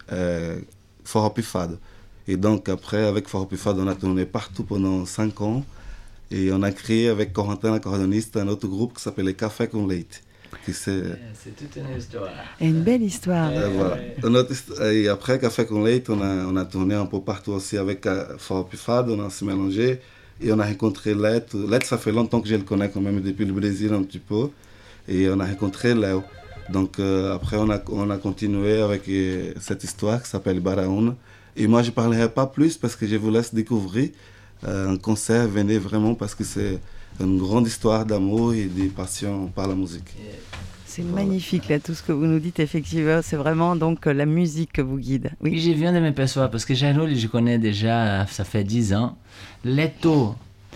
Forró Pifado. Et donc après, avec Forró Pifado, on a tourné partout pendant 5 ans. Et on a créé avec Corentin, l'accordéoniste, un autre groupe qui s'appelait Café con Leite. C'est toute une histoire. Et une belle histoire. Voilà. Et après Café con Leite, on a tourné un peu partout aussi avec Forró Pifado, on a se mélangé. Et on a rencontré Leto. Leto, ça fait longtemps que je le connais quand même, depuis le Brésil un petit peu. Et on a rencontré Léo. Donc après, on a continué avec cette histoire qui s'appelle Baraúna. Et moi, je ne parlerai pas plus parce que je vous laisse découvrir un concert. Venez vraiment parce que c'est une grande histoire d'amour et de passion par la musique. C'est magnifique là, tout ce que vous nous dites, effectivement. C'est vraiment donc la musique que vous guide. Oui, je viens de me percevoir parce que Jairo, je connais déjà, ça fait 10 ans. Leto,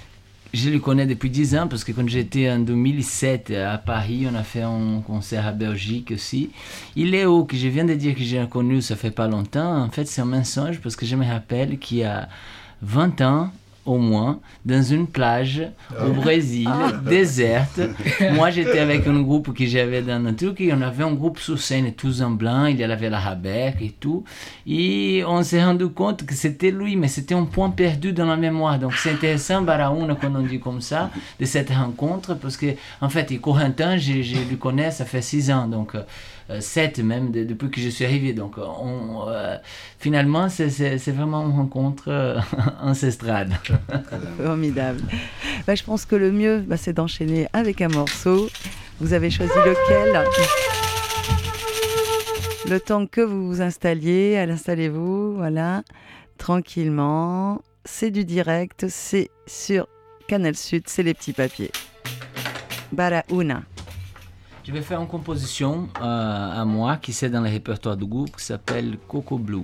je le connais depuis 10 ans parce que quand j'étais en 2007 à Paris, on a fait un concert à Belgique aussi. Il est où que je viens de dire que j'ai connu, ça fait pas longtemps. En fait, c'est un mensonge parce que je me rappelle qu'il y a 20 ans, au moins, dans une plage au Brésil, déserte. Moi, j'étais avec un groupe que j'avais dans le truc et on avait un groupe sur scène, tous en blanc, il y avait la Rabec et tout. Et on s'est rendu compte que c'était lui, mais c'était un point perdu dans la mémoire. Donc, c'est intéressant, Baraúna, quand on dit comme ça, de cette rencontre, parce que, en fait, Corentin, je le connais, ça fait 6 ans, donc 7 même, depuis que je suis arrivé. Donc, finalement, c'est vraiment une rencontre ancestrale. Formidable. Je pense que le mieux, c'est d'enchaîner avec un morceau. Vous avez choisi lequel ? Le temps que vous vous installiez, installez-vous, voilà, tranquillement. C'est du direct, c'est sur Canal Sud, c'est les petits papiers. Baraúna. Je vais faire une composition à moi qui c'est dans le répertoire du groupe qui s'appelle Coco Blue.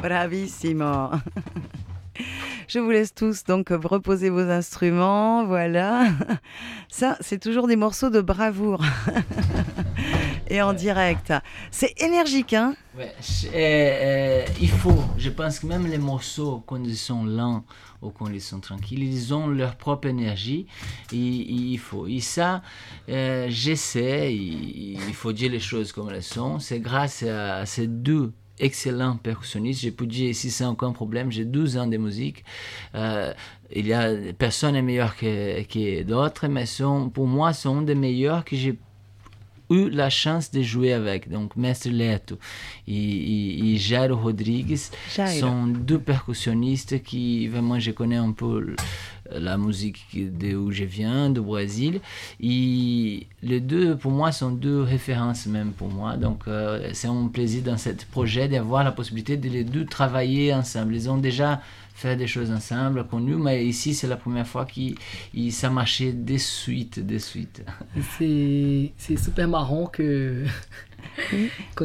Bravissimo. Je vous laisse tous donc reposer vos instruments, voilà. Ça, c'est toujours des morceaux de bravoure. Et en direct. C'est énergique, hein? Ouais, il faut, je pense que même les morceaux, quand ils sont lents ou quand ils sont tranquilles, ils ont leur propre énergie. Il faut. Et ça, j'essaie, il faut dire les choses comme elles sont. C'est grâce à ces deux excellent percussionniste. Je peux dire ici sans aucun problème, j'ai 12 ans de musique. Il y a personne n'est meilleur que d'autres, mais pour moi, sont un des meilleurs que j'ai eu la chance de jouer avec. Donc, Mestre Leto et Jairo Rodrigues sont deux percussionnistes qui, vraiment, je connais un peu la musique d'où je viens, du Brésil. Et les deux, pour moi, sont deux références même pour moi. Donc, c'est un plaisir dans ce projet d'avoir la possibilité de les deux travailler ensemble. Ils ont déjà fait des choses ensemble, connus, mais ici, c'est la première fois que ça marchait de suite. C'est super marrant que quand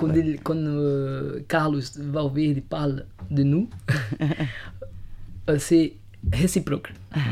Carlos Valverde parle de nous, c'est réciproque.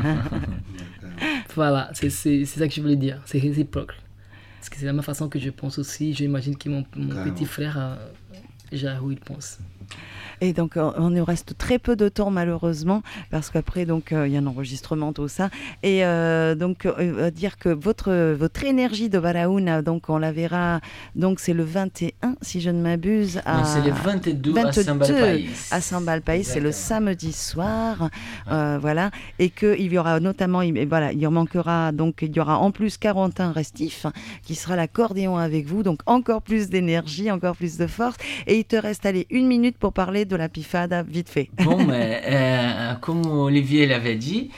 Voilà, c'est ça que je voulais dire, c'est réciproque. Parce que c'est la même façon que je pense aussi, j'imagine que mon petit frère, Jairo, il pense. Et donc, on nous reste très peu de temps, malheureusement, parce qu'après, donc, il y a un enregistrement, tout ça. Et donc, dire que votre énergie de Baraúna, donc, on la verra, donc, c'est le 21, si je ne m'abuse. Non, c'est le 22 à Sambalpaís. À Sambalpaís, c'est le samedi soir, voilà. Et qu'il y aura notamment, voilà, il en manquera, donc, il y aura en plus Corentin Restif, qui sera à l'accordéon avec vous, donc, encore plus d'énergie, encore plus de force. Et il te reste, allez, 1 minute pour parler de la Pifada, vite fait. Bon, mais comme Olivier l'avait dit,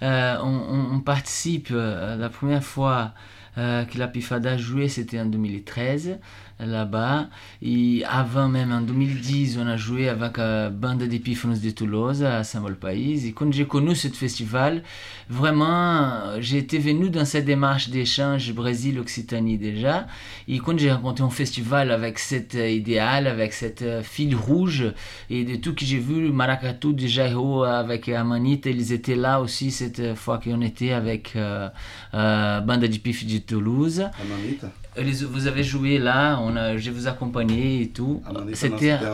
on participe la première fois que la Pifada jouait, c'était en 2013 là-bas, et avant même en 2010 on a joué avec la bande de Pífanos de Toulouse à Sambalpaís. Et quand j'ai connu ce festival, vraiment j'étais venu dans cette démarche d'échange Brésil-Occitanie déjà, et quand j'ai rencontré un festival avec cet idéal, avec cette fil rouge, et de tout que j'ai vu, Maracatu de Jairo avec Amanita, ils étaient là aussi cette fois qu'on était avec bande de Pífanos de Toulouse. Amanita. Vous avez joué là, je vous accompagnais et tout. C'était à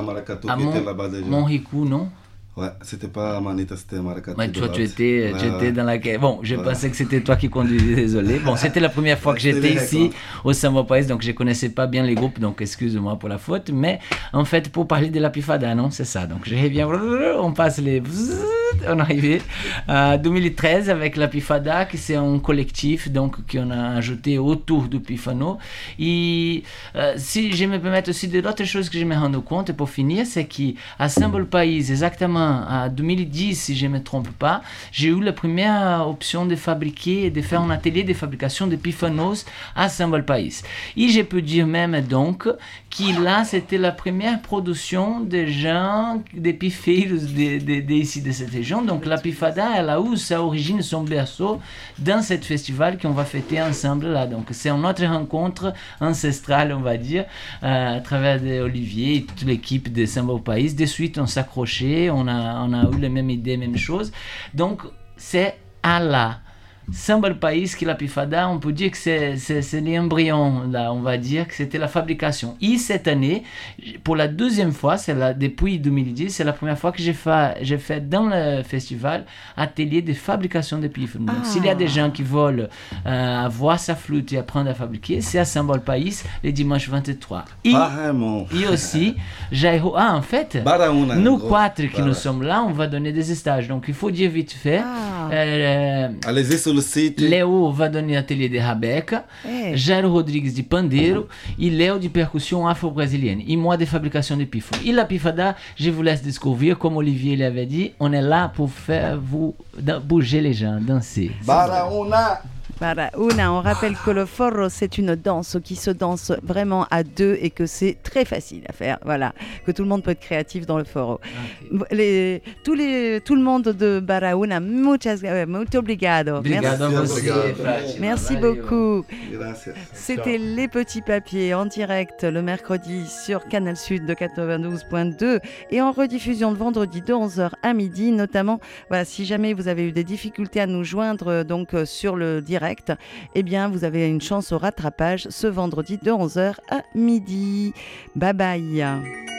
Monrico, non? Ouais, c'était pas Amanita, c'était Maracatu. Mais toi, tu étais dans la... Bon, je pensais que c'était toi qui conduisais, désolé. Bon, c'était la première fois que j'étais ici au Sambalpaís, donc je connaissais pas bien les groupes, donc excuse-moi pour la faute. Mais en fait, pour parler de la Pifada, non, c'est ça. Donc je reviens, on passe les... On est arrivé à 2013 avec la Pifada, qui c'est un collectif donc qu'on a ajouté autour du Pífano. Et si je me permets aussi d'autres choses que je me rends compte pour finir, c'est qu'à Sambalpaís, exactement en 2010, si je ne me trompe pas, j'ai eu la première option de fabriquer, de faire un atelier de fabrication de Pífanos à Sambalpaís. Et je peux dire même donc que là, c'était la première production de gens, des pifeiros ici de cette région. Donc la Pifada, elle a eu sa origine, son berceau dans ce festival qu'on va fêter ensemble là. Donc c'est une autre rencontre ancestrale, on va dire, à travers Olivier et toute l'équipe de Sambalpaís. De suite, on s'accrochait, on a eu les mêmes idées, mêmes choses. Donc c'est à la Sambalpaís que la Pifada, on peut dire que c'est l'embryon, là, on va dire que c'était la fabrication. Et cette année, pour la deuxième fois, depuis 2010, c'est la première fois que j'ai fait dans le festival atelier de fabrication de Pífanos. Donc, s'il y a des gens qui veulent avoir sa flûte et apprendre à fabriquer, c'est à Sambalpaís le dimanche 23. Et aussi, Jairo, en fait, Baraúna, nous 4 qui nous sommes là, on va donner des stages. Donc, il faut dire vite fait. Allez-y sur le site. Léo va donner atelier de rabeca, Jairo Rodrigues de pandeiro et Léo de percussion afro-brésilienne et moi de fabrication de pífano. Et la Pifada, je vous laisse découvrir, comme Olivier l'avait dit, on est là pour faire vous bouger les gens, danser. Baraúna! Baraúna, on rappelle que le forró, c'est une danse qui se danse vraiment à deux et que c'est très facile à faire. Voilà, que tout le monde peut être créatif dans le forró. Okay. Tout le monde de Baraúna, muito obrigado. Obrigado a você, Merci beaucoup. Gracias. C'était Les Petits Papiers en direct le mercredi sur Canal Sud de 92.2 et en rediffusion le vendredi de 11h à midi. Notamment, voilà, si jamais vous avez eu des difficultés à nous joindre donc sur le direct, eh bien vous avez une chance au rattrapage ce vendredi de 11h à midi. Bye bye.